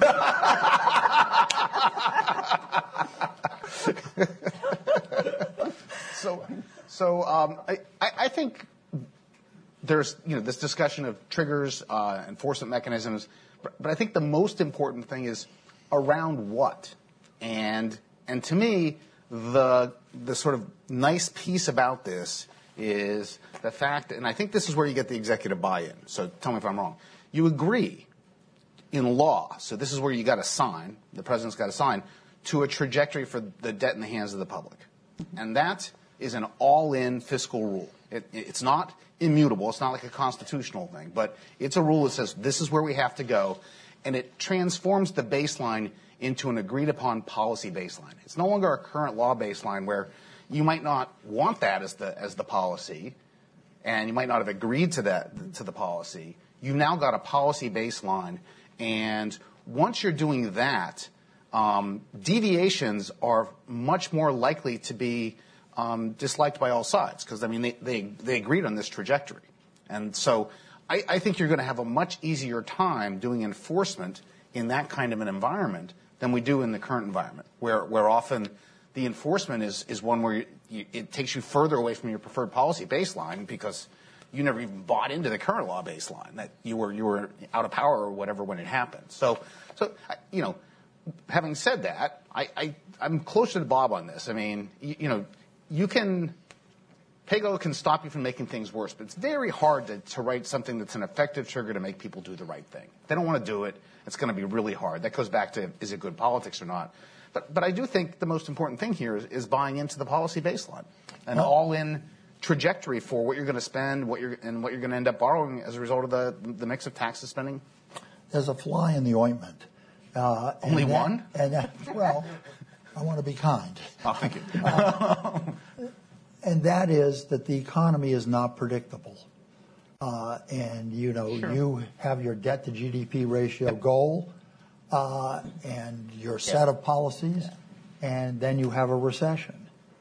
[SPEAKER 6] I think there's this discussion of triggers, enforcement mechanisms, but I think the most important thing is around what, and to me the sort of nice piece about this is the fact, and I think this is where you get the executive buy-in. So tell me if I'm wrong. You agree in law, so this is where you got to sign. The president's got to sign to a trajectory for the debt in the hands of the public, and that is an all-in fiscal rule. It's not immutable. It's not like a constitutional thing, but it's a rule that says this is where we have to go, and it transforms the baseline into an agreed-upon policy baseline. It's no longer a current law baseline where you might not want that as the policy, and you might not have agreed to the policy. You've now got a policy baseline, and once you're doing that, deviations are much more likely to be disliked by all sides, because they agreed on this trajectory, and so I think you're going to have a much easier time doing enforcement in that kind of an environment than we do in the current environment, where often the enforcement is one where it takes you further away from your preferred policy baseline because you never even bought into the current law baseline, that you were out of power or whatever when it happened. So having said that, I'm closer to Bob on this. I mean, PAYGO can stop you from making things worse, but it's very hard to write something that's an effective trigger to make people do the right thing. If they don't want to do it, it's going to be really hard. That goes back to, is it good politics or not? But I do think the most important thing here is buying into the policy baseline, an all-in trajectory for what you're going to spend, what you're going to end up borrowing as a result of the mix of taxes spending.
[SPEAKER 5] There's a fly in the ointment.
[SPEAKER 6] Only one?
[SPEAKER 5] Well, I want to be kind.
[SPEAKER 6] Oh, thank you.
[SPEAKER 5] And that is that the economy is not predictable. And,
[SPEAKER 6] Sure.
[SPEAKER 5] You have your debt to GDP ratio goal and your set of policies, and then you have a recession.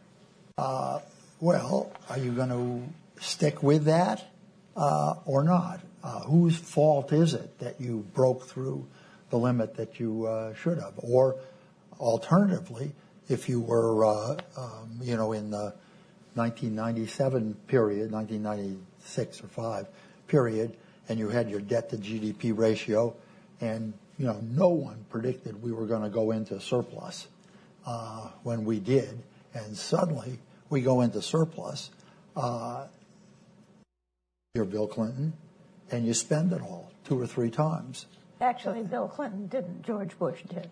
[SPEAKER 5] Well, are you going to stick with that or not? Whose fault is it that you broke through the limit that you should have? Or alternatively, if you were, in the 1997 period, 1996 or 5 period, and you had your debt to GDP ratio, and no one predicted we were going to go into surplus when we did, and suddenly we go into surplus. You're Bill Clinton, and you spend it all 2 or 3 times.
[SPEAKER 3] Actually, Bill Clinton didn't. George Bush did.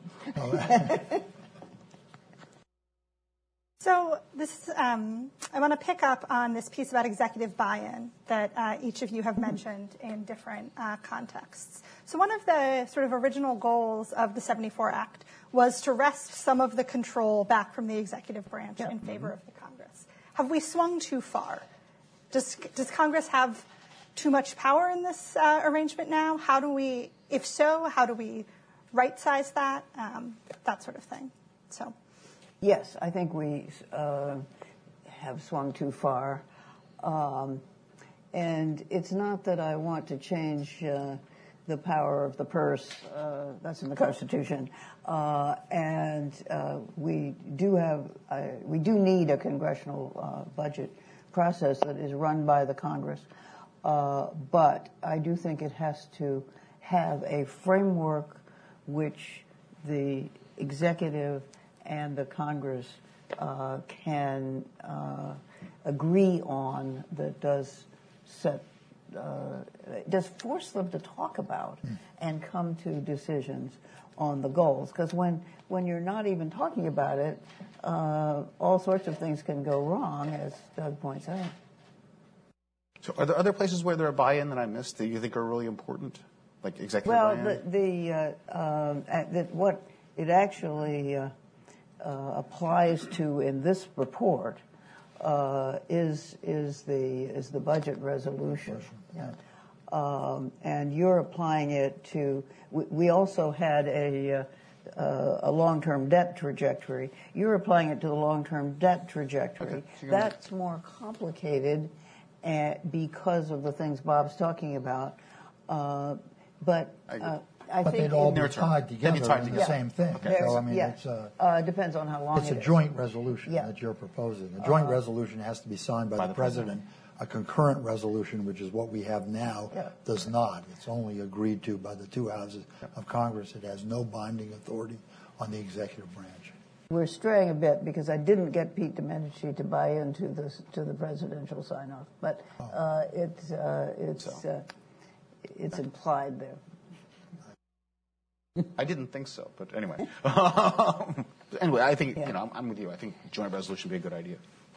[SPEAKER 4] So this, I want to pick up on this piece about executive buy-in that each of you have mentioned in different contexts. So one of the sort of original goals of the 74 Act was to wrest some of the control back from the executive branch in favor of the Congress. Have we swung too far? Does Congress have too much power in this arrangement now? How do we, if so, how do we right-size that? That sort of thing. So.
[SPEAKER 3] Yes, I think we have swung too far. And it's not that I want to change the power of the purse. That's in the Constitution. And we do need a congressional budget process that is run by the Congress. But I do think it has to have a framework which the executive and the Congress can agree on, that does force them to talk about and come to decisions on the goals. Because when you're not even talking about it, all sorts of things can go wrong, as Doug points out.
[SPEAKER 6] So are there other places where there are buy-in that I missed that you think are really important, like executive buy-in?
[SPEAKER 3] Well, what it actually applies to in this report is the budget resolution. Yeah. And you're applying it to. We also had a long-term debt trajectory. You're applying it to the long-term debt trajectory.
[SPEAKER 6] Okay. So
[SPEAKER 3] that's more complicated because of the things Bob's talking about. But I think
[SPEAKER 5] they'd all be tied together in the same thing.
[SPEAKER 3] Okay.
[SPEAKER 5] So, I mean,
[SPEAKER 3] it depends on how long
[SPEAKER 5] it's a joint resolution that you're proposing. The joint resolution has to be signed by the President. A concurrent resolution, which is what we have now, does not. It's only agreed to by the 2 houses of Congress. It has no binding authority on the executive branch.
[SPEAKER 3] We're straying a bit because I didn't get Pete Domenici to buy into to the presidential sign-off, but it's implied there.
[SPEAKER 6] I didn't think so, but anyway. Anyway, I think I'm with you. I think joint resolution would be a good idea.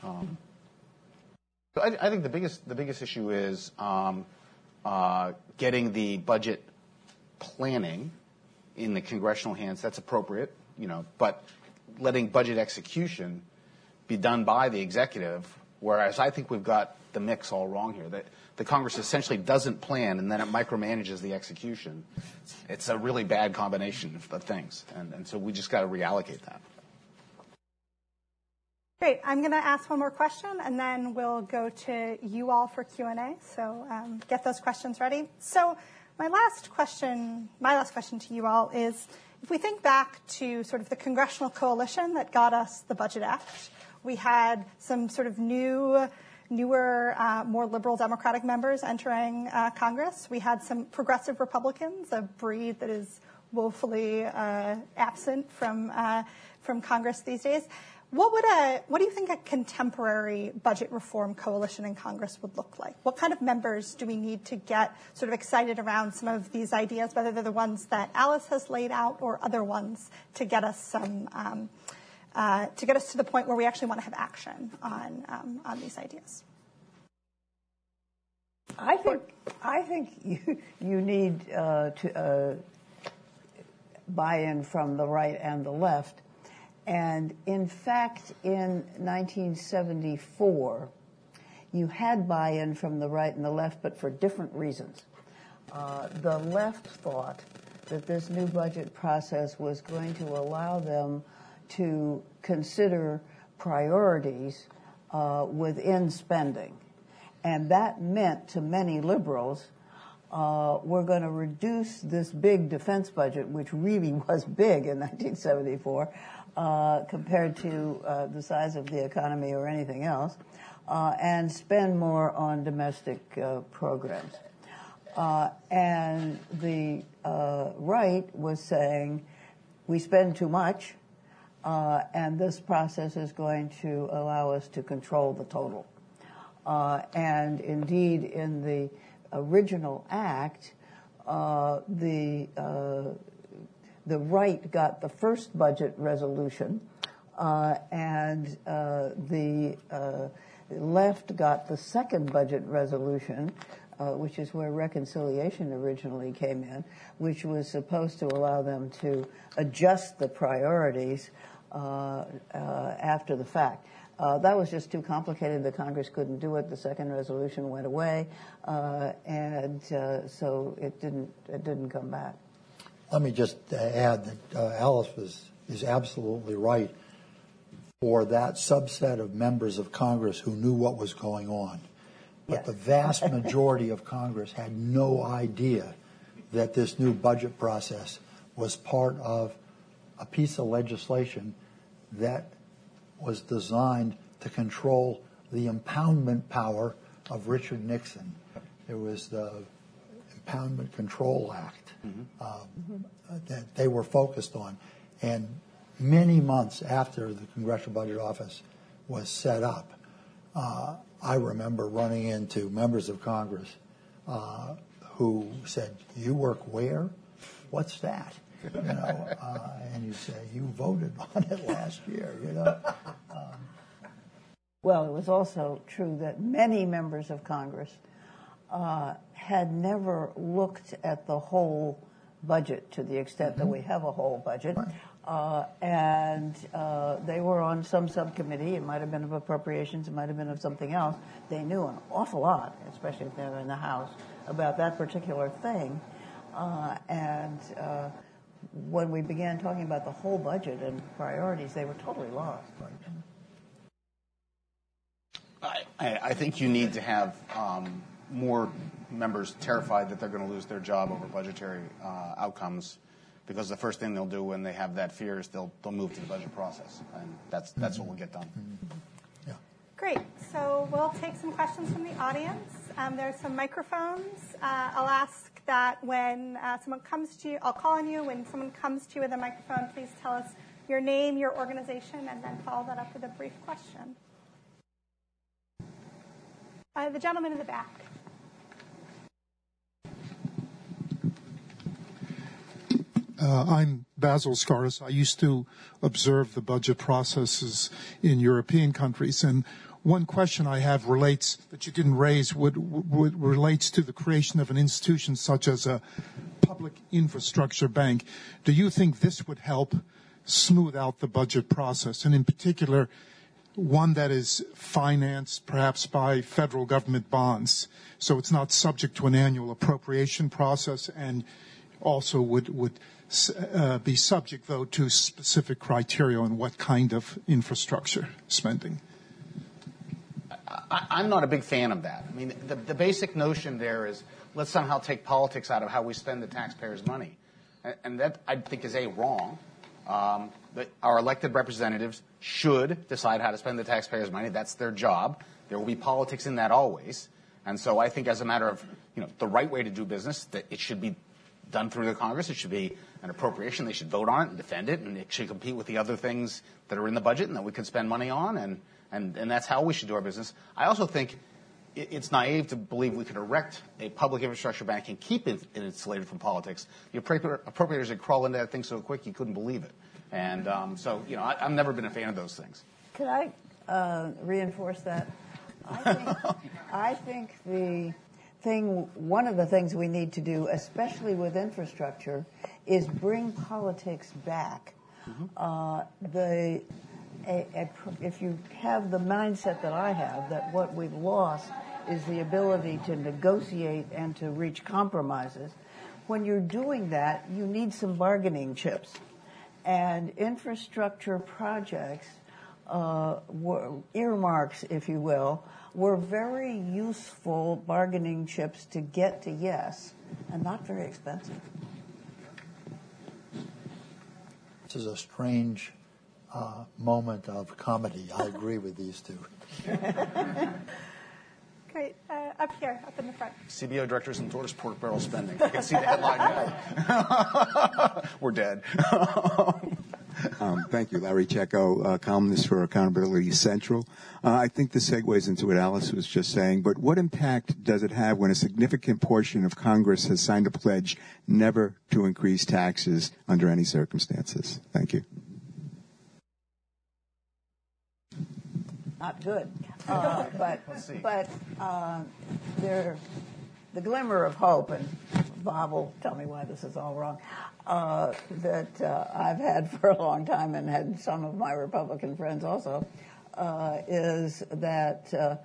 [SPEAKER 6] So I think the biggest issue is getting the budget planning in the congressional hands. That's appropriate, but letting budget execution be done by the executive. Whereas I think we've got the mix all wrong here. That the Congress essentially doesn't plan and then it micromanages the execution. It's a really bad combination of things, and so we just got to reallocate that.
[SPEAKER 4] Great. I'm going to ask one more question, and then we'll go to you all for Q&A. So get those questions ready. So my last question to you all is, if we think back to sort of the congressional coalition that got us the Budget Act, we had some sort of newer, more liberal Democratic members entering Congress. We had some progressive Republicans, a breed that is woefully absent from Congress these days. What do you think a contemporary budget reform coalition in Congress would look like? What kind of members do we need to get sort of excited around some of these ideas, whether they're the ones that Alice has laid out or other ones, to get us to the point where we actually want to have action on these ideas?
[SPEAKER 3] I think you need to buy-in from the right and the left. And in fact, in 1974, you had buy-in from the right and the left, but for different reasons. The left thought that this new budget process was going to allow them to consider priorities within spending. And that meant to many liberals, we're going to reduce this big defense budget, which really was big in 1974, compared to the size of the economy or anything else, and spend more on domestic programs. And the right was saying, we spend too much, and this process is going to allow us to control the total. And indeed, in the original act, the right got the first budget resolution, and the left got the second budget resolution, which is where reconciliation originally came in, which was supposed to allow them to adjust the priorities after the fact. That was just too complicated. The Congress couldn't do it. The second resolution went away, and so it didn't come back.
[SPEAKER 5] Let me just add that Alice is absolutely right for that subset of members of Congress who knew what was going on. But yes. The vast majority of Congress had no idea that this new budget process was part of a piece of legislation that was designed to control the impoundment power of Richard Nixon. It was the Impoundment Control Act that they were focused on. And many months after the Congressional Budget Office was set up, I remember running into members of Congress who said, "You work where? What's that?" You know, and you say, "You voted on it last year." You know.
[SPEAKER 3] Well, it was also true that many members of Congress had never looked at the whole budget to the extent that we have a whole budget. Right. And they were on some subcommittee. It might have been of appropriations. It might have been of something else. They knew an awful lot, especially if they were in the House, about that particular thing. And when we began talking about the whole budget and priorities, they were totally lost.
[SPEAKER 6] I think you need to have more members terrified that they're going to lose their job over budgetary outcomes, because the first thing they'll do when they have that fear is they'll move to the budget process, and that's what will get done.
[SPEAKER 5] Yeah.
[SPEAKER 4] Great. So we'll take some questions from the audience. There's some microphones. I'll ask that when someone comes to you, I'll call on you. When someone comes to you with a microphone, please tell us your name, your organization, and then follow that up with a brief question. The gentleman in the back.
[SPEAKER 7] I'm Basil Scaris. I used to observe the budget processes in European countries, and one question I have relates that you didn't raise relates to the creation of an institution such as a public infrastructure bank. Do you think this would help smooth out the budget process, and in particular, one that is financed perhaps by federal government bonds, so it's not subject to an annual appropriation process, and also would be subject, though, to specific criteria on what kind of infrastructure spending?
[SPEAKER 6] I'm not a big fan of that. I mean, the basic notion there is let's somehow take politics out of how we spend the taxpayers' money. And that, I think, is wrong. That our elected representatives should decide how to spend the taxpayers' money. That's their job. There will be politics in that always. And so I think as a matter of, the right way to do business, that it should be done through the Congress. It should be an appropriation. They should vote on it and defend it, and it should compete with the other things that are in the budget and that we could spend money on, and that's how we should do our business. I also think it's naive to believe we could erect a public infrastructure bank and keep it insulated from politics. The appropriators would crawl into that thing so quick you couldn't believe it. And so, I've never been a fan of those things.
[SPEAKER 3] Could I reinforce that? I think one of the things we need to do, especially with infrastructure, is bring politics back. If you have the mindset that I have, that what we've lost is the ability to negotiate and to reach compromises, when you're doing that, you need some bargaining chips. And infrastructure projects, earmarks, if you will, were very useful bargaining chips to get to yes, and not very expensive.
[SPEAKER 5] This is a strange moment of comedy. I agree with these two.
[SPEAKER 4] Great. Up here, up in the front.
[SPEAKER 6] CBO directors endorse pork barrel spending. I can see the headline now. We're dead.
[SPEAKER 8] Thank you. Larry Checco, columnist for Accountability Central. I think this segues into what Alice was just saying, but what impact does it have when a significant portion of Congress has signed a pledge never to increase taxes under any circumstances? Thank you.
[SPEAKER 3] Not good. But the glimmer of hope, and Bob will tell me why this is all wrong, that I've had for a long time and had some of my Republican friends also, is that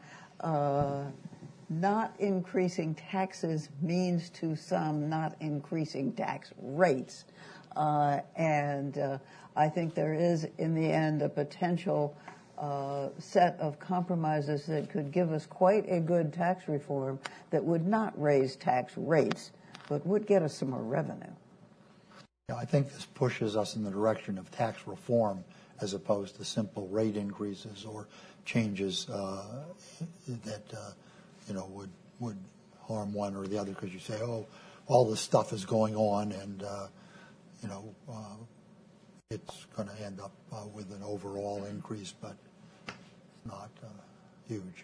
[SPEAKER 3] not increasing taxes means to some not increasing tax rates. And I think there is, in the end, a potential set of compromises that could give us quite a good tax reform that would not raise tax rates, but would get us some more revenue.
[SPEAKER 5] Yeah, I think this pushes us in the direction of tax reform as opposed to simple rate increases or changes that would harm one or the other, because you say, oh, all this stuff is going on, and it's going to end up with an overall increase, but not huge.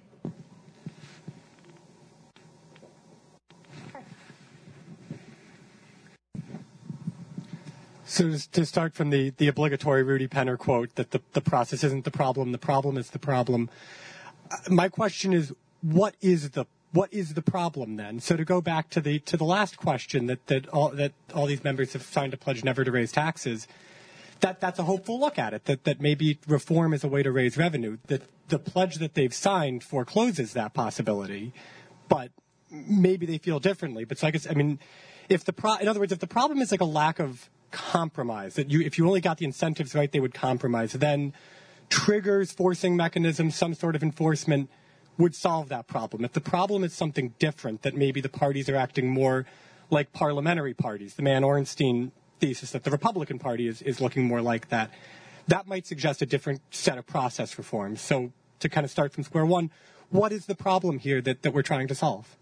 [SPEAKER 9] So to start from the obligatory Rudy Penner quote that the process isn't the problem is the problem. My question is, what is the problem then? So to go back to the last question that all these members have signed a pledge never to raise taxes, that's a hopeful look at it, that maybe reform is a way to raise revenue. That the pledge that they've signed forecloses that possibility, but maybe they feel differently. But so I guess, I mean, in other words, if the problem is like a lack of compromise, that if you only got the incentives right, they would compromise, then triggers, forcing mechanisms, some sort of enforcement would solve that problem. If the problem is something different, that maybe the parties are acting more like parliamentary parties, the Mann Orenstein thesis that the Republican Party is looking more like that, that might suggest a different set of process reforms. So to kind of start from square one, what is the problem here that we're trying to solve?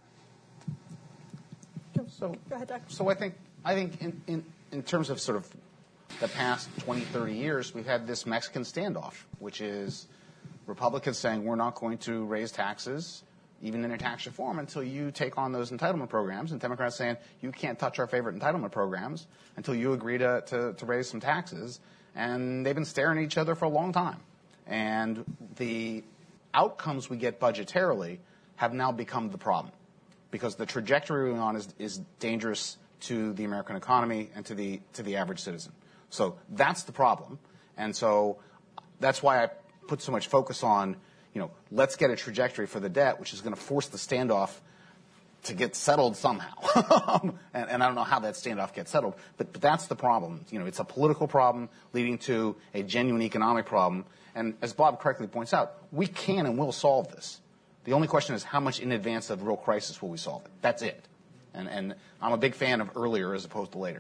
[SPEAKER 6] So, go ahead, Doug. So I think in terms of sort of the past 20, 30 years, we've had this Mexican standoff, which is Republicans saying we're not going to raise taxes, even in a tax reform, until you take on those entitlement programs, and Democrats saying you can't touch our favorite entitlement programs until you agree to raise some taxes. And they've been staring at each other for a long time. And the outcomes we get budgetarily have now become the problem, because the trajectory we're on is dangerous to the American economy and to the average citizen. So that's the problem. And so that's why I put so much focus on, let's get a trajectory for the debt, which is going to force the standoff to get settled somehow. and I don't know how that standoff gets settled, but that's the problem. It's a political problem leading to a genuine economic problem. And as Bob correctly points out, we can and will solve this. The only question is how much in advance of real crisis will we solve it? That's it. And I'm a big fan of earlier as opposed to later.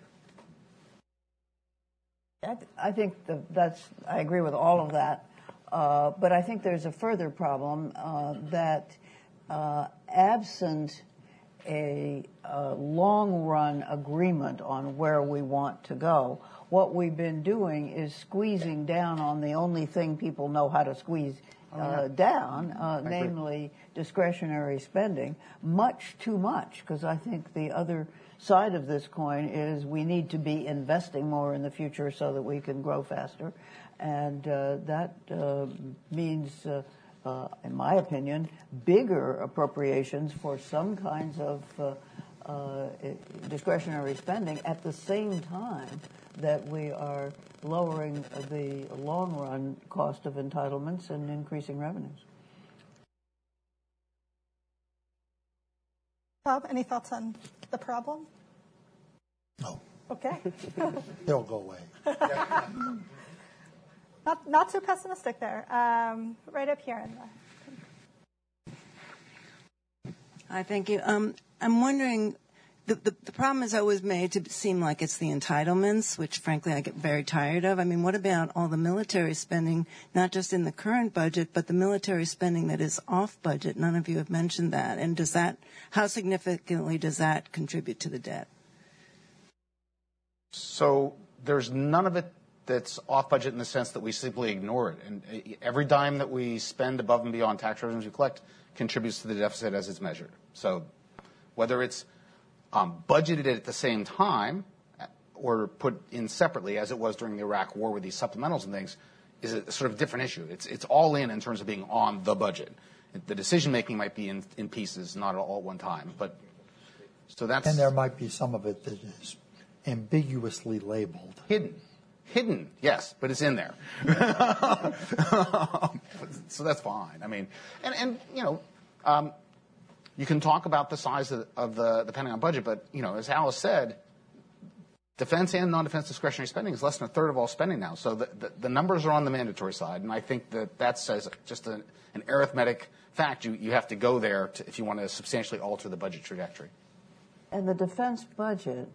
[SPEAKER 3] I think I agree with all of that. But I think there's a further problem that absent a long-run agreement on where we want to go, what we've been doing is squeezing down on the only thing people know how to squeeze down, namely discretionary spending, much too much, because I think the other side of this coin is we need to be investing more in the future so that we can grow faster. And that means, in my opinion, bigger appropriations for some kinds of discretionary spending at the same time that we are lowering the long-run cost of entitlements and increasing revenues.
[SPEAKER 4] Bob, any thoughts on the problem?
[SPEAKER 5] No.
[SPEAKER 4] Okay.
[SPEAKER 5] They'll go away.
[SPEAKER 4] Not so pessimistic there. Right up here.
[SPEAKER 10] Hi, thank you. I'm wondering, the problem is always made to seem like it's the entitlements, which frankly I get very tired of. I mean, what about all the military spending, not just in the current budget, but the military spending that is off budget? None of you have mentioned that. And how significantly does that contribute to the debt?
[SPEAKER 6] So there's none of it that's off budget in the sense that we simply ignore it. And every dime that we spend above and beyond tax revenues we collect contributes to the deficit as it's measured. So whether it's budgeted at the same time or put in separately, as it was during the Iraq War with these supplementals and things, is a sort of different issue. It's all in terms of being on the budget. The decision-making might be in pieces, not all at one time. But so that's...
[SPEAKER 5] And there might be some of it that is ambiguously labeled.
[SPEAKER 6] Hidden, yes, but it's in there. So that's fine. I mean, and you know, you can talk about the size of the Pentagon budget, but, you know, as Alice said, defense and non-defense discretionary spending is less than a third of all spending now. So the numbers are on the mandatory side, and I think that says just an arithmetic fact. You have to go there if you want to substantially alter the budget trajectory.
[SPEAKER 3] And the defense budget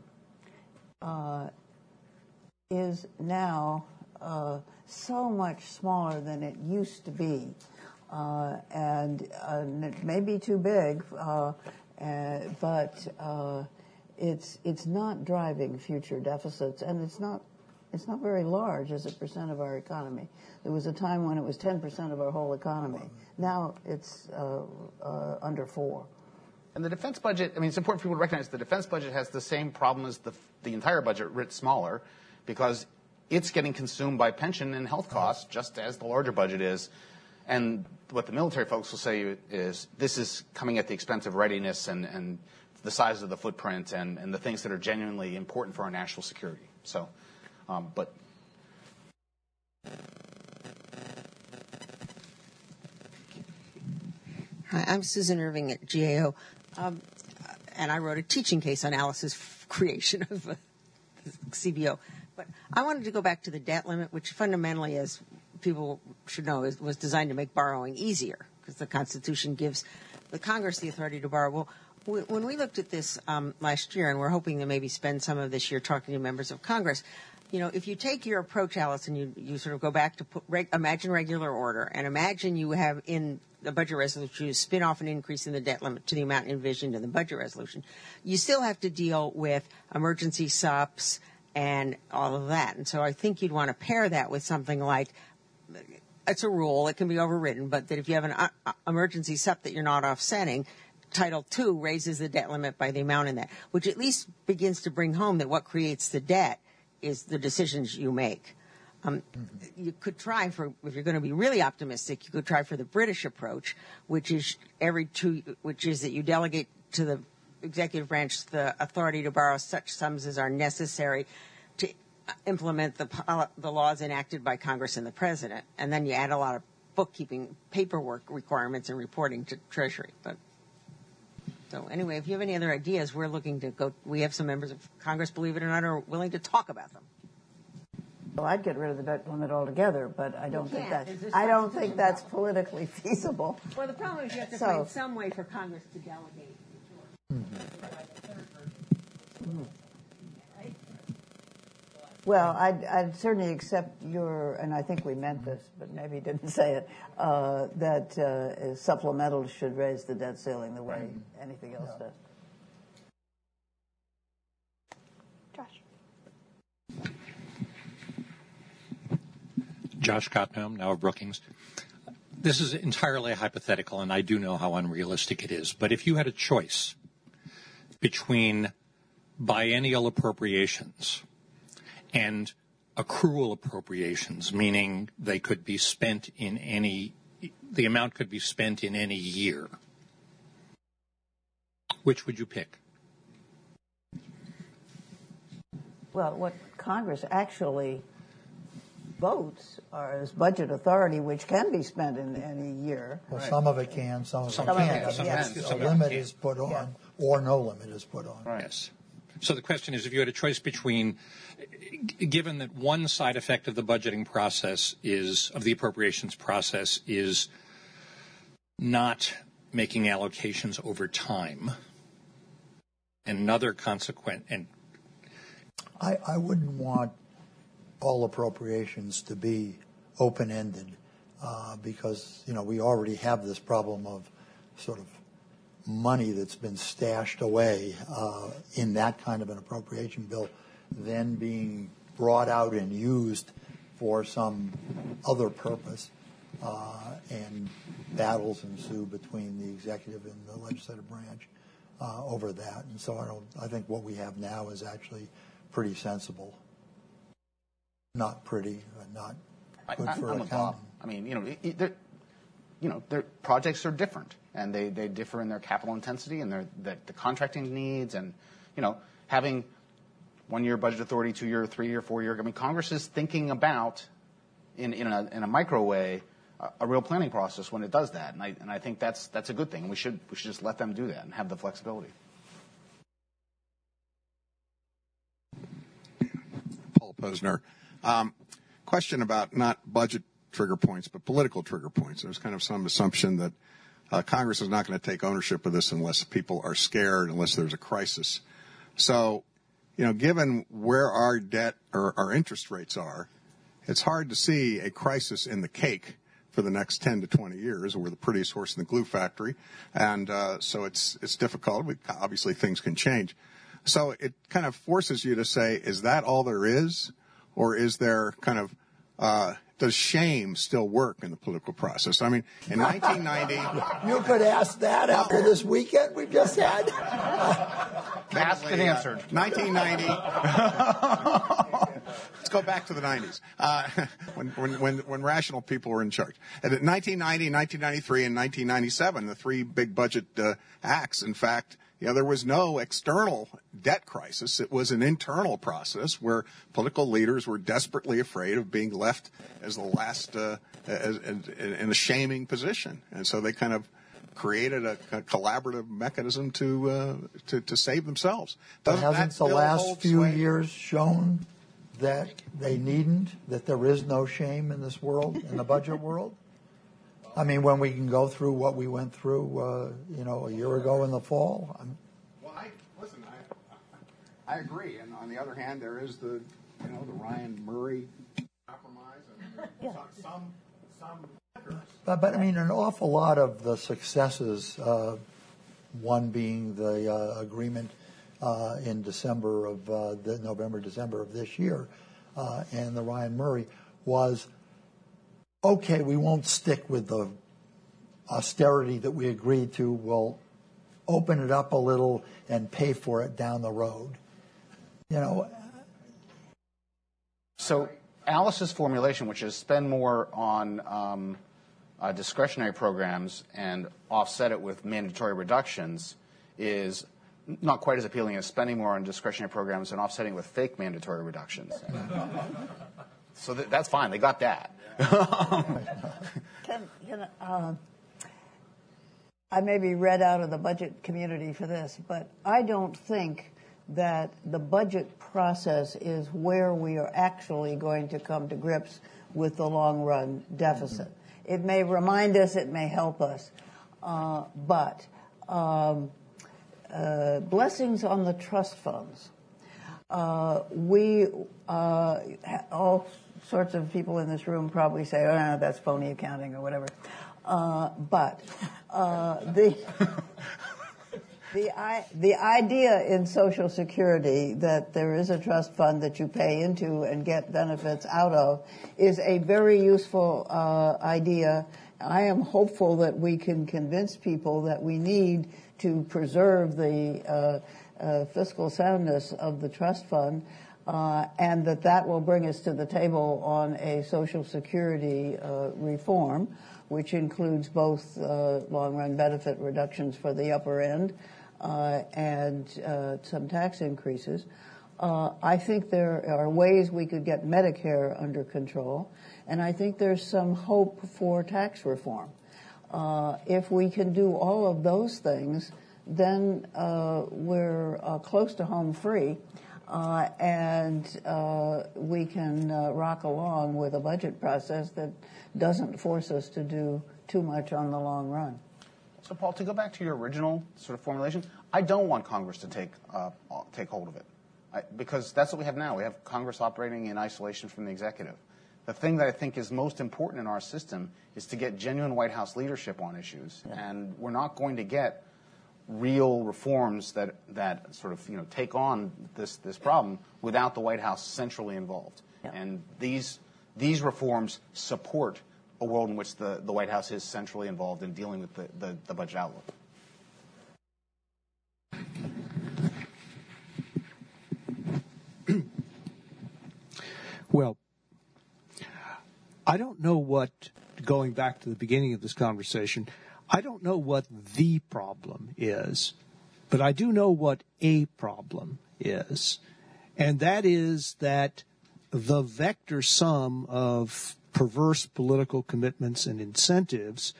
[SPEAKER 3] is now so much smaller than it used to be. And it may be too big, but it's not driving future deficits, and it's not very large as a percent of our economy. There was a time when it was 10% of our whole economy. Now it's under 4%.
[SPEAKER 6] And the defense budget, I mean, it's important for people to recognize the defense budget has the same problem as the entire budget, writ smaller, because it's getting consumed by pension and health costs, just as the larger budget is. And what the military folks will say is this is coming at the expense of readiness and the size of the footprint and the things that are genuinely important for our national security. So, but...
[SPEAKER 11] Hi, I'm Susan Irving at GAO, and I wrote a teaching case on Alice's creation of the CBO. But I wanted to go back to the debt limit, which fundamentally, as people should know, was designed to make borrowing easier, because the Constitution gives the Congress the authority to borrow. Well, when we looked at this last year, and we're hoping to maybe spend some of this year talking to members of Congress, you know, if you take your approach, Alice, and you sort of go back to imagine regular order, and imagine you have in the budget resolution, you spin off an increase in the debt limit to the amount envisioned in the budget resolution, you still have to deal with emergency SUPs and all of that. And so I think you'd want to pair that with something like, it's a rule, it can be overridden, but that if you have an emergency SUP that you're not offsetting, Title II raises the debt limit by the amount in that, which at least begins to bring home that what creates the debt is the decisions you make. You could try for, if you're going to be really optimistic, you could try for the British approach, which is that you delegate to the executive branch the authority to borrow such sums as are necessary to implement the laws enacted by Congress and the President, and then you add a lot of bookkeeping, paperwork requirements and reporting to Treasury. So anyway, if you have any other ideas, we're looking to go. We have some members of Congress, believe it or not, are willing to talk about them.
[SPEAKER 3] Well, I'd get rid of the debt limit altogether, but I don't think that's politically feasible.
[SPEAKER 11] Well, the problem is you have to find some way for Congress to delegate.
[SPEAKER 3] Well, I'd certainly accept and I think we meant this, but maybe didn't say it, that supplemental should raise the debt ceiling the way anything else does.
[SPEAKER 12] Josh Cotnam, now of Brookings. This is entirely hypothetical, and I do know how unrealistic it is. But if you had a choice between biennial appropriations and accrual appropriations, meaning they could be spent the amount could be spent in any year, which would you pick?
[SPEAKER 3] Well, what Congress actually votes is budget authority, which can be spent in any year.
[SPEAKER 5] Well, some of it can, some of it can't.
[SPEAKER 3] Yes.
[SPEAKER 5] A limit is put on, or no limit is put on.
[SPEAKER 12] Right. Yes. So the question is, if you had a choice between, given that one side effect of the budgeting process of the appropriations process is not making allocations over time, and another consequent, and
[SPEAKER 5] I wouldn't want all appropriations to be open-ended because, you know, we already have this problem of sort of money that's been stashed away in that kind of an appropriation bill then being brought out and used for some other purpose, and battles ensue between the executive and the legislative branch over that. And so I think what we have now is actually pretty sensible. Not pretty, not good for accounting.
[SPEAKER 6] I mean, their projects are different, and they differ in their capital intensity and the contracting needs, and having 1 year budget authority, 2 year, 3 year, 4 year. I mean, Congress is thinking about in a micro way a real planning process when it does that, and I think that's a good thing. And we should just let them do that and have the flexibility.
[SPEAKER 13] Paul Posner. Question about not budget trigger points, but political trigger points. There's kind of some assumption that Congress is not going to take ownership of this unless people are scared, unless there's a crisis. So, given where our debt or our interest rates are, it's hard to see a crisis in the cake for the next 10 to 20 years. We're the prettiest horse in the glue factory, and so it's difficult. Obviously, things can change. So it kind of forces you to say, is that all there is? Or is there kind of, does shame still work in the political process? I mean, in 1990...
[SPEAKER 5] You could ask that after this weekend we've just had.
[SPEAKER 6] Asked and answered.
[SPEAKER 13] 1990... Let's go back to the 90s, when rational people were in charge. And in 1990, 1993, and 1997, the three big budget acts, in fact... there was no external debt crisis. It was an internal process where political leaders were desperately afraid of being left as the last in a shaming position, and so they kind of created a collaborative mechanism to save themselves.
[SPEAKER 5] But hasn't the last few years shown that they needn't, that there is no shame in this world, in the budget world? I mean, when we can go through what we went through, a year ago in the fall.
[SPEAKER 13] Well, I agree. And on the other hand, there is the Ryan Murray compromise and some.
[SPEAKER 5] But I mean, an awful lot of the successes, one being the agreement in November, December of this year, and the Ryan Murray was. Okay, we won't stick with the austerity that we agreed to. We'll open it up a little and pay for it down the road.
[SPEAKER 6] So Alice's formulation, which is spend more on discretionary programs and offset it with mandatory reductions, is not quite as appealing as spending more on discretionary programs and offsetting with fake mandatory reductions. So that's fine. They got that.
[SPEAKER 3] I may be read out of the budget community for this, but I don't think that the budget process is where we are actually going to come to grips with the long-run deficit. Mm-hmm. It may remind us, it may help us, but blessings on the trust funds. All sorts of people in this room probably say, oh, no, that's phony accounting or whatever. But the idea in Social Security that there is a trust fund that you pay into and get benefits out of is a very useful idea. I am hopeful that we can convince people that we need to preserve the fiscal soundness of the trust fund, and that will bring us to the table on a Social Security reform, which includes both long-run benefit reductions for the upper end and some tax increases. I think there are ways we could get Medicare under control, and I think there's some hope for tax reform. If we can do all of those things, then we're close to home free, and we can rock along with a budget process that doesn't force us to do too much on the long run.
[SPEAKER 6] So, Paul, to go back to your original sort of formulation, I don't want Congress to take hold of it, because that's what we have now. We have Congress operating in isolation from the executive. The thing that I think is most important in our system is to get genuine White House leadership on issues, and we're not going to get real reforms that sort of take on this problem without the White House centrally involved. Yeah. And these reforms support a world in which the White House is centrally involved in dealing with the budget outlook.
[SPEAKER 14] Well, I don't know what, going back to the beginning of this conversation, I don't know what the problem is, but I do know what a problem is. And that is that the vector sum of perverse political commitments and incentives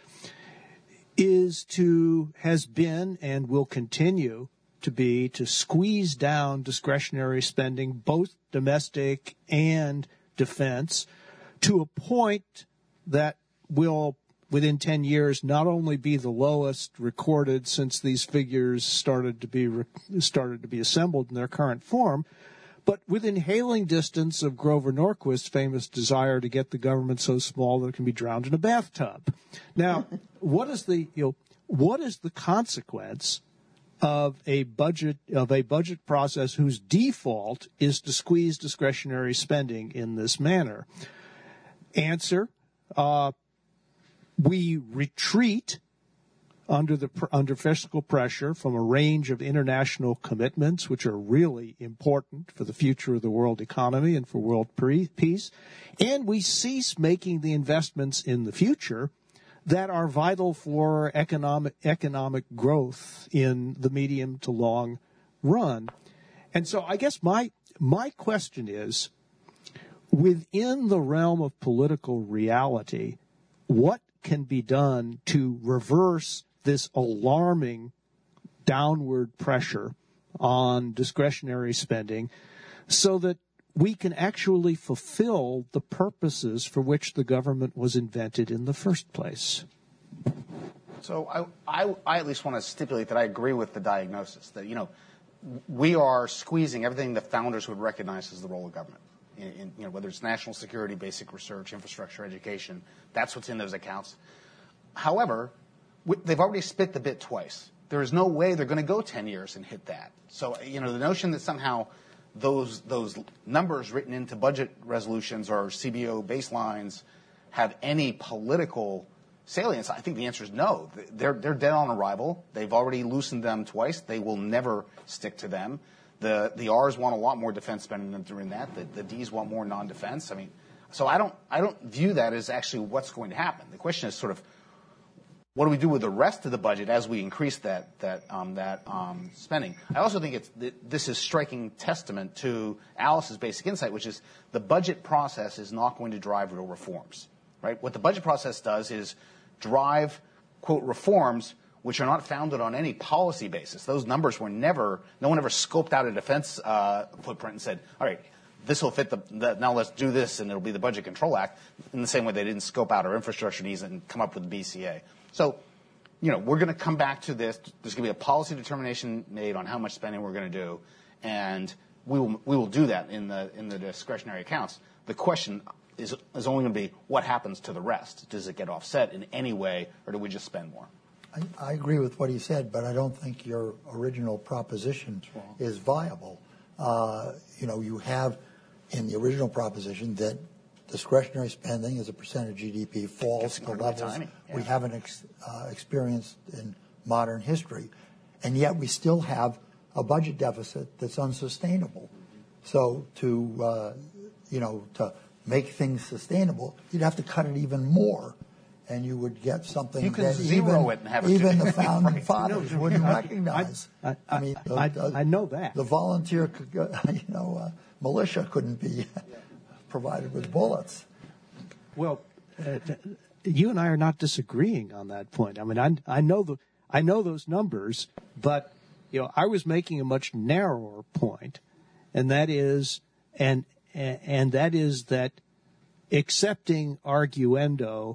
[SPEAKER 14] has been and will continue to be to squeeze down discretionary spending, both domestic and defense, to a point that will, within 10 years, not only be the lowest recorded since these figures started to be assembled in their current form, but within hailing distance of Grover Norquist's famous desire to get the government so small that it can be drowned in a bathtub. Now, what is the consequence of a budget process whose default is to squeeze discretionary spending in this manner? Answer: we retreat under fiscal pressure from a range of international commitments, which are really important for the future of the world economy and for world peace, and we cease making the investments in the future that are vital for economic growth in the medium to long run. And so I guess my question is, within the realm of political reality, what can be done to reverse this alarming downward pressure on discretionary spending so that we can actually fulfill the purposes for which the government was invented in the first place?
[SPEAKER 6] So I at least want to stipulate that I agree with the diagnosis that, we are squeezing everything the founders would recognize as the role of government. Whether it's national security, basic research, infrastructure, education, that's what's in those accounts. However, they've already spit the bit twice. There is no way they're going to go 10 years and hit that. So, the notion that somehow those numbers written into budget resolutions or CBO baselines have any political salience, I think the answer is no. They're dead on arrival. They've already loosened them twice. They will never stick to them. The R's want a lot more defense spending than doing that. The D's want more non-defense. So I don't view that as actually what's going to happen. The question is sort of, what do we do with the rest of the budget as we increase that spending? I also think this is striking testament to Alice's basic insight, which is the budget process is not going to drive real reforms, right? What the budget process does is drive, quote, reforms which are not founded on any policy basis. Those numbers were no one ever scoped out a defense footprint and said, all right, this will fit now let's do this and it'll be the Budget Control Act, in the same way they didn't scope out our infrastructure needs and come up with the BCA. So, we're going to come back to this. There's going to be a policy determination made on how much spending we're going to do, and we will do that in the discretionary accounts. The question is only going to be what happens to the rest. Does it get offset in any way, or do we just spend more?
[SPEAKER 5] I agree with what he said, but I don't think your original proposition is viable. You have in the original proposition that discretionary spending as a percent of GDP falls to levels we haven't experienced in modern history, and yet we still have a budget deficit that's unsustainable. So to make things sustainable, you'd have to cut it even more, and you would get something
[SPEAKER 6] you can
[SPEAKER 5] that
[SPEAKER 6] zero it and have
[SPEAKER 5] even
[SPEAKER 6] it
[SPEAKER 5] the founding fathers wouldn't recognize.
[SPEAKER 14] I know that.
[SPEAKER 5] The volunteer, militia couldn't be provided with bullets.
[SPEAKER 14] Well, you and I are not disagreeing on that point. I know those numbers, but I was making a much narrower point, and that is that accepting arguendo,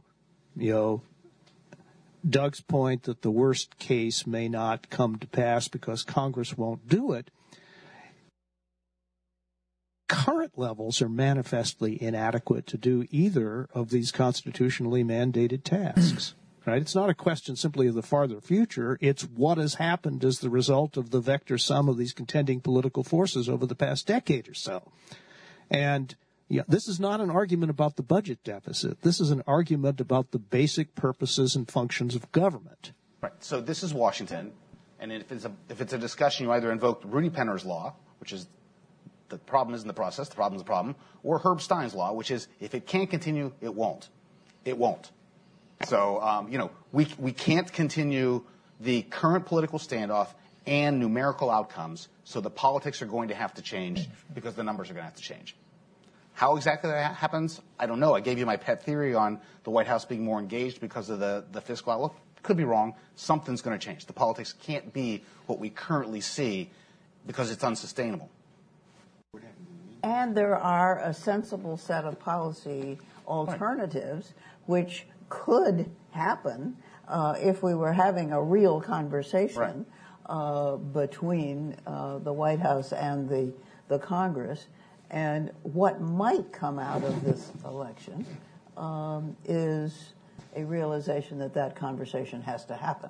[SPEAKER 14] Doug's point that the worst case may not come to pass because Congress won't do it. Current levels are manifestly inadequate to do either of these constitutionally mandated tasks. Right? It's not a question simply of the farther future. It's what has happened as the result of the vector sum of these contending political forces over the past decade or so. And this is not an argument about the budget deficit. This is an argument about the basic purposes and functions of government.
[SPEAKER 6] Right. So this is Washington, and if it's a discussion, you either invoke Rudy Penner's law, which is the problem isn't the process, the problem is the problem, or Herb Stein's law, which is if it can't continue, it won't. It won't. So, we can't continue the current political standoff and numerical outcomes, so the politics are going to have to change because the numbers are going to have to change. How exactly that happens, I don't know. I gave you my pet theory on the White House being more engaged because of the fiscal outlook. Could be wrong. Something's going to change. The politics can't be what we currently see because it's unsustainable.
[SPEAKER 3] And there are a sensible set of policy alternatives which could happen if we were having a real conversation between the White House and the Congress. And what might come out of this election is a realization that that conversation has to happen.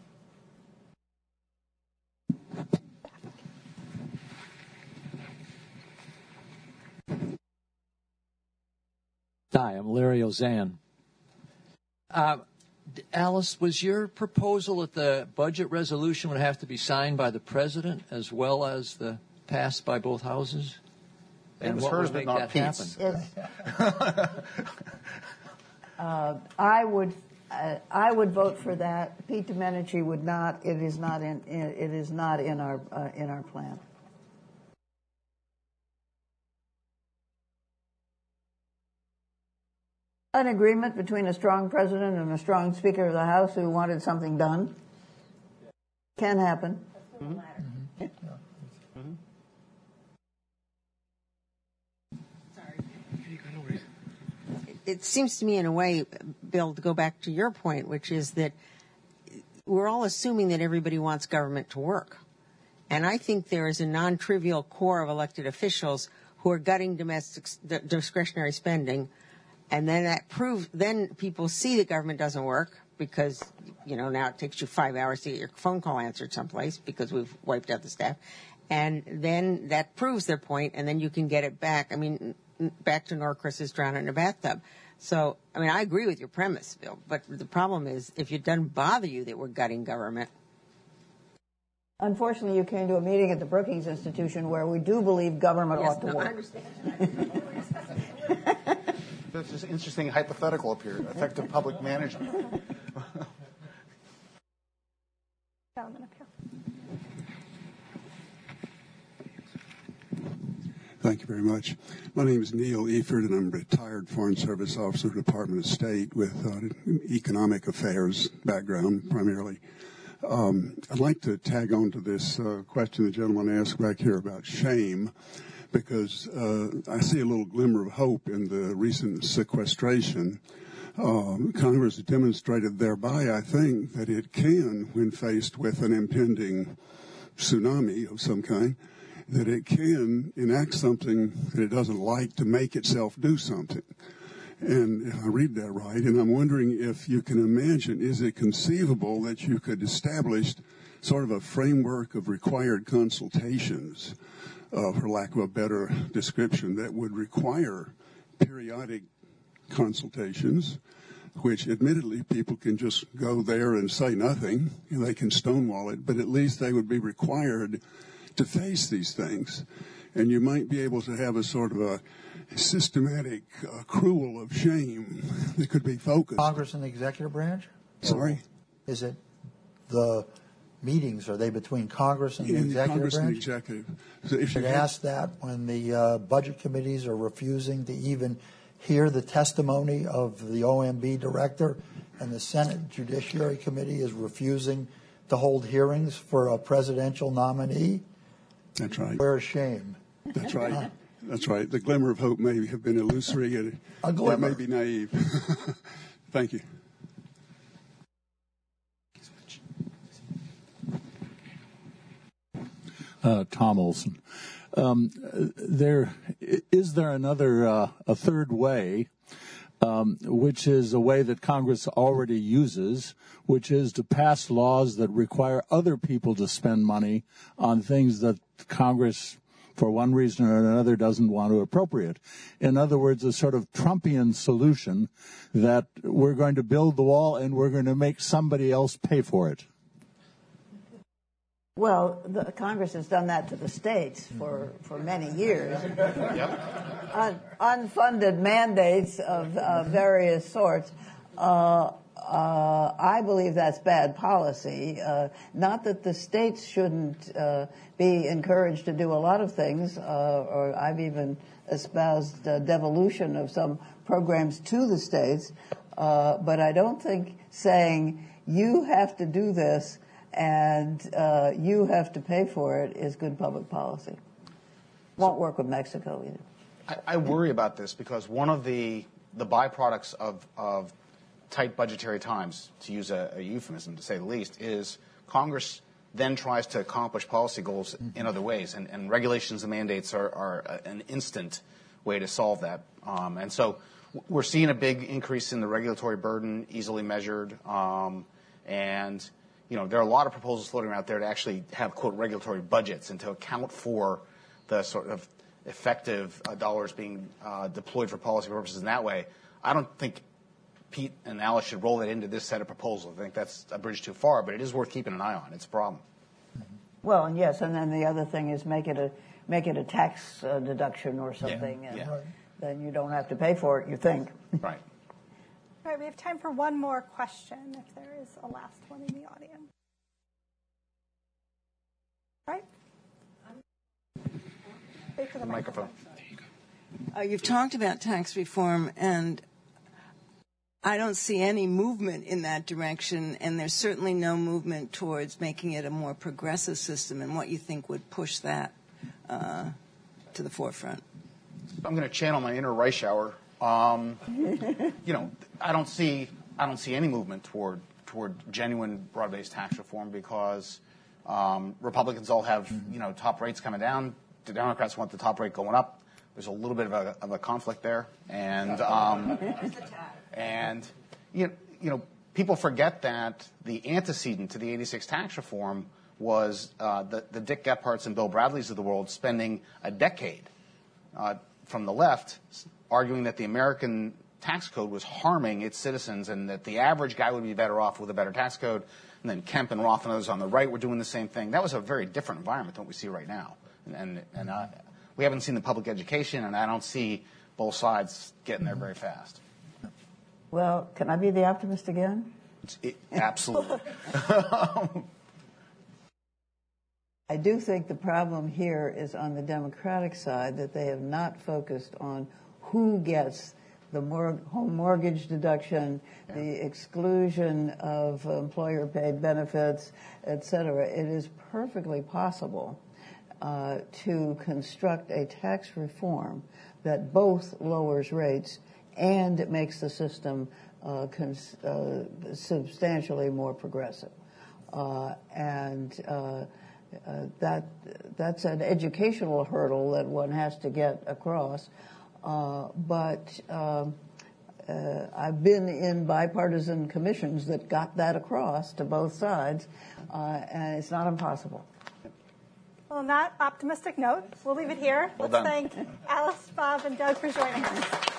[SPEAKER 15] Hi, I'm Larry Ozan. Alice, was your proposal that the budget resolution would have to be signed by the president as well as passed by both houses? And what would make that happen?
[SPEAKER 3] I would vote for that. Pete Domenici would not. It is not in our plan. An agreement between a strong president and a strong Speaker of the House who wanted something done can happen. Mm-hmm.
[SPEAKER 6] Mm-hmm.
[SPEAKER 11] It seems to me, in a way, Bill, to go back to your point, which is that we're all assuming that everybody wants government to work. And I think there is a non-trivial core of elected officials who are gutting discretionary spending. And then then people see the government doesn't work because, now it takes you 5 hours to get your phone call answered someplace because we've wiped out the staff. And then that proves their point, and then you can get it back. I mean, back to Norcross drown in a bathtub. So, I agree with your premise, Bill, but the problem is if it doesn't bother you that we're gutting government.
[SPEAKER 3] Unfortunately, you came to a meeting at the Brookings Institution where we do believe government ought to work.
[SPEAKER 11] I understand.
[SPEAKER 6] There's this interesting hypothetical up here, effective public management.
[SPEAKER 16] Thank you very much. My name is Neil Eford, and I'm a retired Foreign Service officer of the Department of State with economic affairs background primarily. I'd like to tag on to this question the gentleman asked back here about shame, because I see a little glimmer of hope in the recent sequestration. Congress has demonstrated thereby, I think, that it can, when faced with an impending tsunami of some kind, that it can enact something that it doesn't like to make itself do something. And I read that right, and I'm wondering if you can imagine, is it conceivable that you could establish sort of a framework of required consultations, for lack of a better description, that would require periodic consultations, which admittedly people can just go there and say nothing, and they can stonewall it, but at least they would be required to face these things. And you might be able to have a sort of a systematic accrual of shame that could be focused.
[SPEAKER 5] Congress and the executive branch?
[SPEAKER 16] Sorry?
[SPEAKER 5] Is it the meetings, are they between Congress and the executive
[SPEAKER 16] Congress
[SPEAKER 5] branch?
[SPEAKER 16] And the executive. So if you
[SPEAKER 5] ask that when the budget committees are refusing to even hear the testimony of the OMB director, and the Senate Judiciary Committee is refusing to hold hearings for a presidential nominee?
[SPEAKER 16] That's right.
[SPEAKER 5] Where's shame?
[SPEAKER 16] That's right. That's right. The glimmer of hope may have been illusory, and that may be naive. Thank you.
[SPEAKER 15] Tom Olson. Is there another, a third way
[SPEAKER 17] which is a way that Congress already uses, which is to pass laws that require other people to spend money on things that Congress, for one reason or another, doesn't want to appropriate. In other words, a sort of Trumpian solution that we're going to build the wall and we're going to make somebody else pay for it.
[SPEAKER 3] Well, Congress has done that to the states for many years. Unfunded mandates of various sorts. I believe that's bad policy. Not that the states shouldn't be encouraged to do a lot of things, or I've even espoused devolution of some programs to the states, but I don't think saying you have to do this and you have to pay for it is good public policy. Won't work with Mexico either.
[SPEAKER 6] I worry about this because one of the byproducts of tight budgetary times, to use a euphemism to say the least, is Congress then tries to accomplish policy goals in other ways, and regulations and mandates are an instant way to solve that. And so we're seeing a big increase in the regulatory burden, easily measured, and there are a lot of proposals floating out there to actually have, quote, regulatory budgets and to account for the sort of effective dollars being deployed for policy purposes in that way. I don't think Pete and Alice should roll that into this set of proposals. I think that's a bridge too far, but it is worth keeping an eye on. It's a problem.
[SPEAKER 3] Well, and yes, and then the other thing is make it a tax deduction or something, and then you don't have to pay for it, you think.
[SPEAKER 6] Right.
[SPEAKER 4] All right, we have time for one more question, if there is a last one in the audience. All right. Wait for the microphone.
[SPEAKER 10] There you go. You've talked about tax reform, and I don't see any movement in that direction, and there's certainly no movement towards making it a more progressive system, and what you think would push that to the forefront.
[SPEAKER 6] I'm going to channel my inner Reichauer. I don't see any movement toward genuine broad-based tax reform because Republicans all have top rates coming down. The Democrats want the top rate going up. There's a little bit of a conflict there, and people forget that the antecedent to the '86 tax reform was the Dick Gephardts and Bill Bradleys of the world spending a decade from the left arguing that the American tax code was harming its citizens and that the average guy would be better off with a better tax code. And then Kemp and Roth and others on the right were doing the same thing. That was a very different environment than what we see right now. And we haven't seen the public education, and I don't see both sides getting there very fast.
[SPEAKER 3] Well, can I be the optimist again?
[SPEAKER 6] Absolutely.
[SPEAKER 3] I do think the problem here is on the Democratic side, that they have not focused on who gets the home mortgage deduction, the exclusion of employer-paid benefits, et cetera. It is perfectly possible to construct a tax reform that both lowers rates and it makes the system substantially more progressive. That's an educational hurdle that one has to get across. But I've been in bipartisan commissions that got that across to both sides, and it's not impossible.
[SPEAKER 4] Well, on that optimistic note, we'll leave it here. Let's thank Alice, Bob, and Doug for joining us.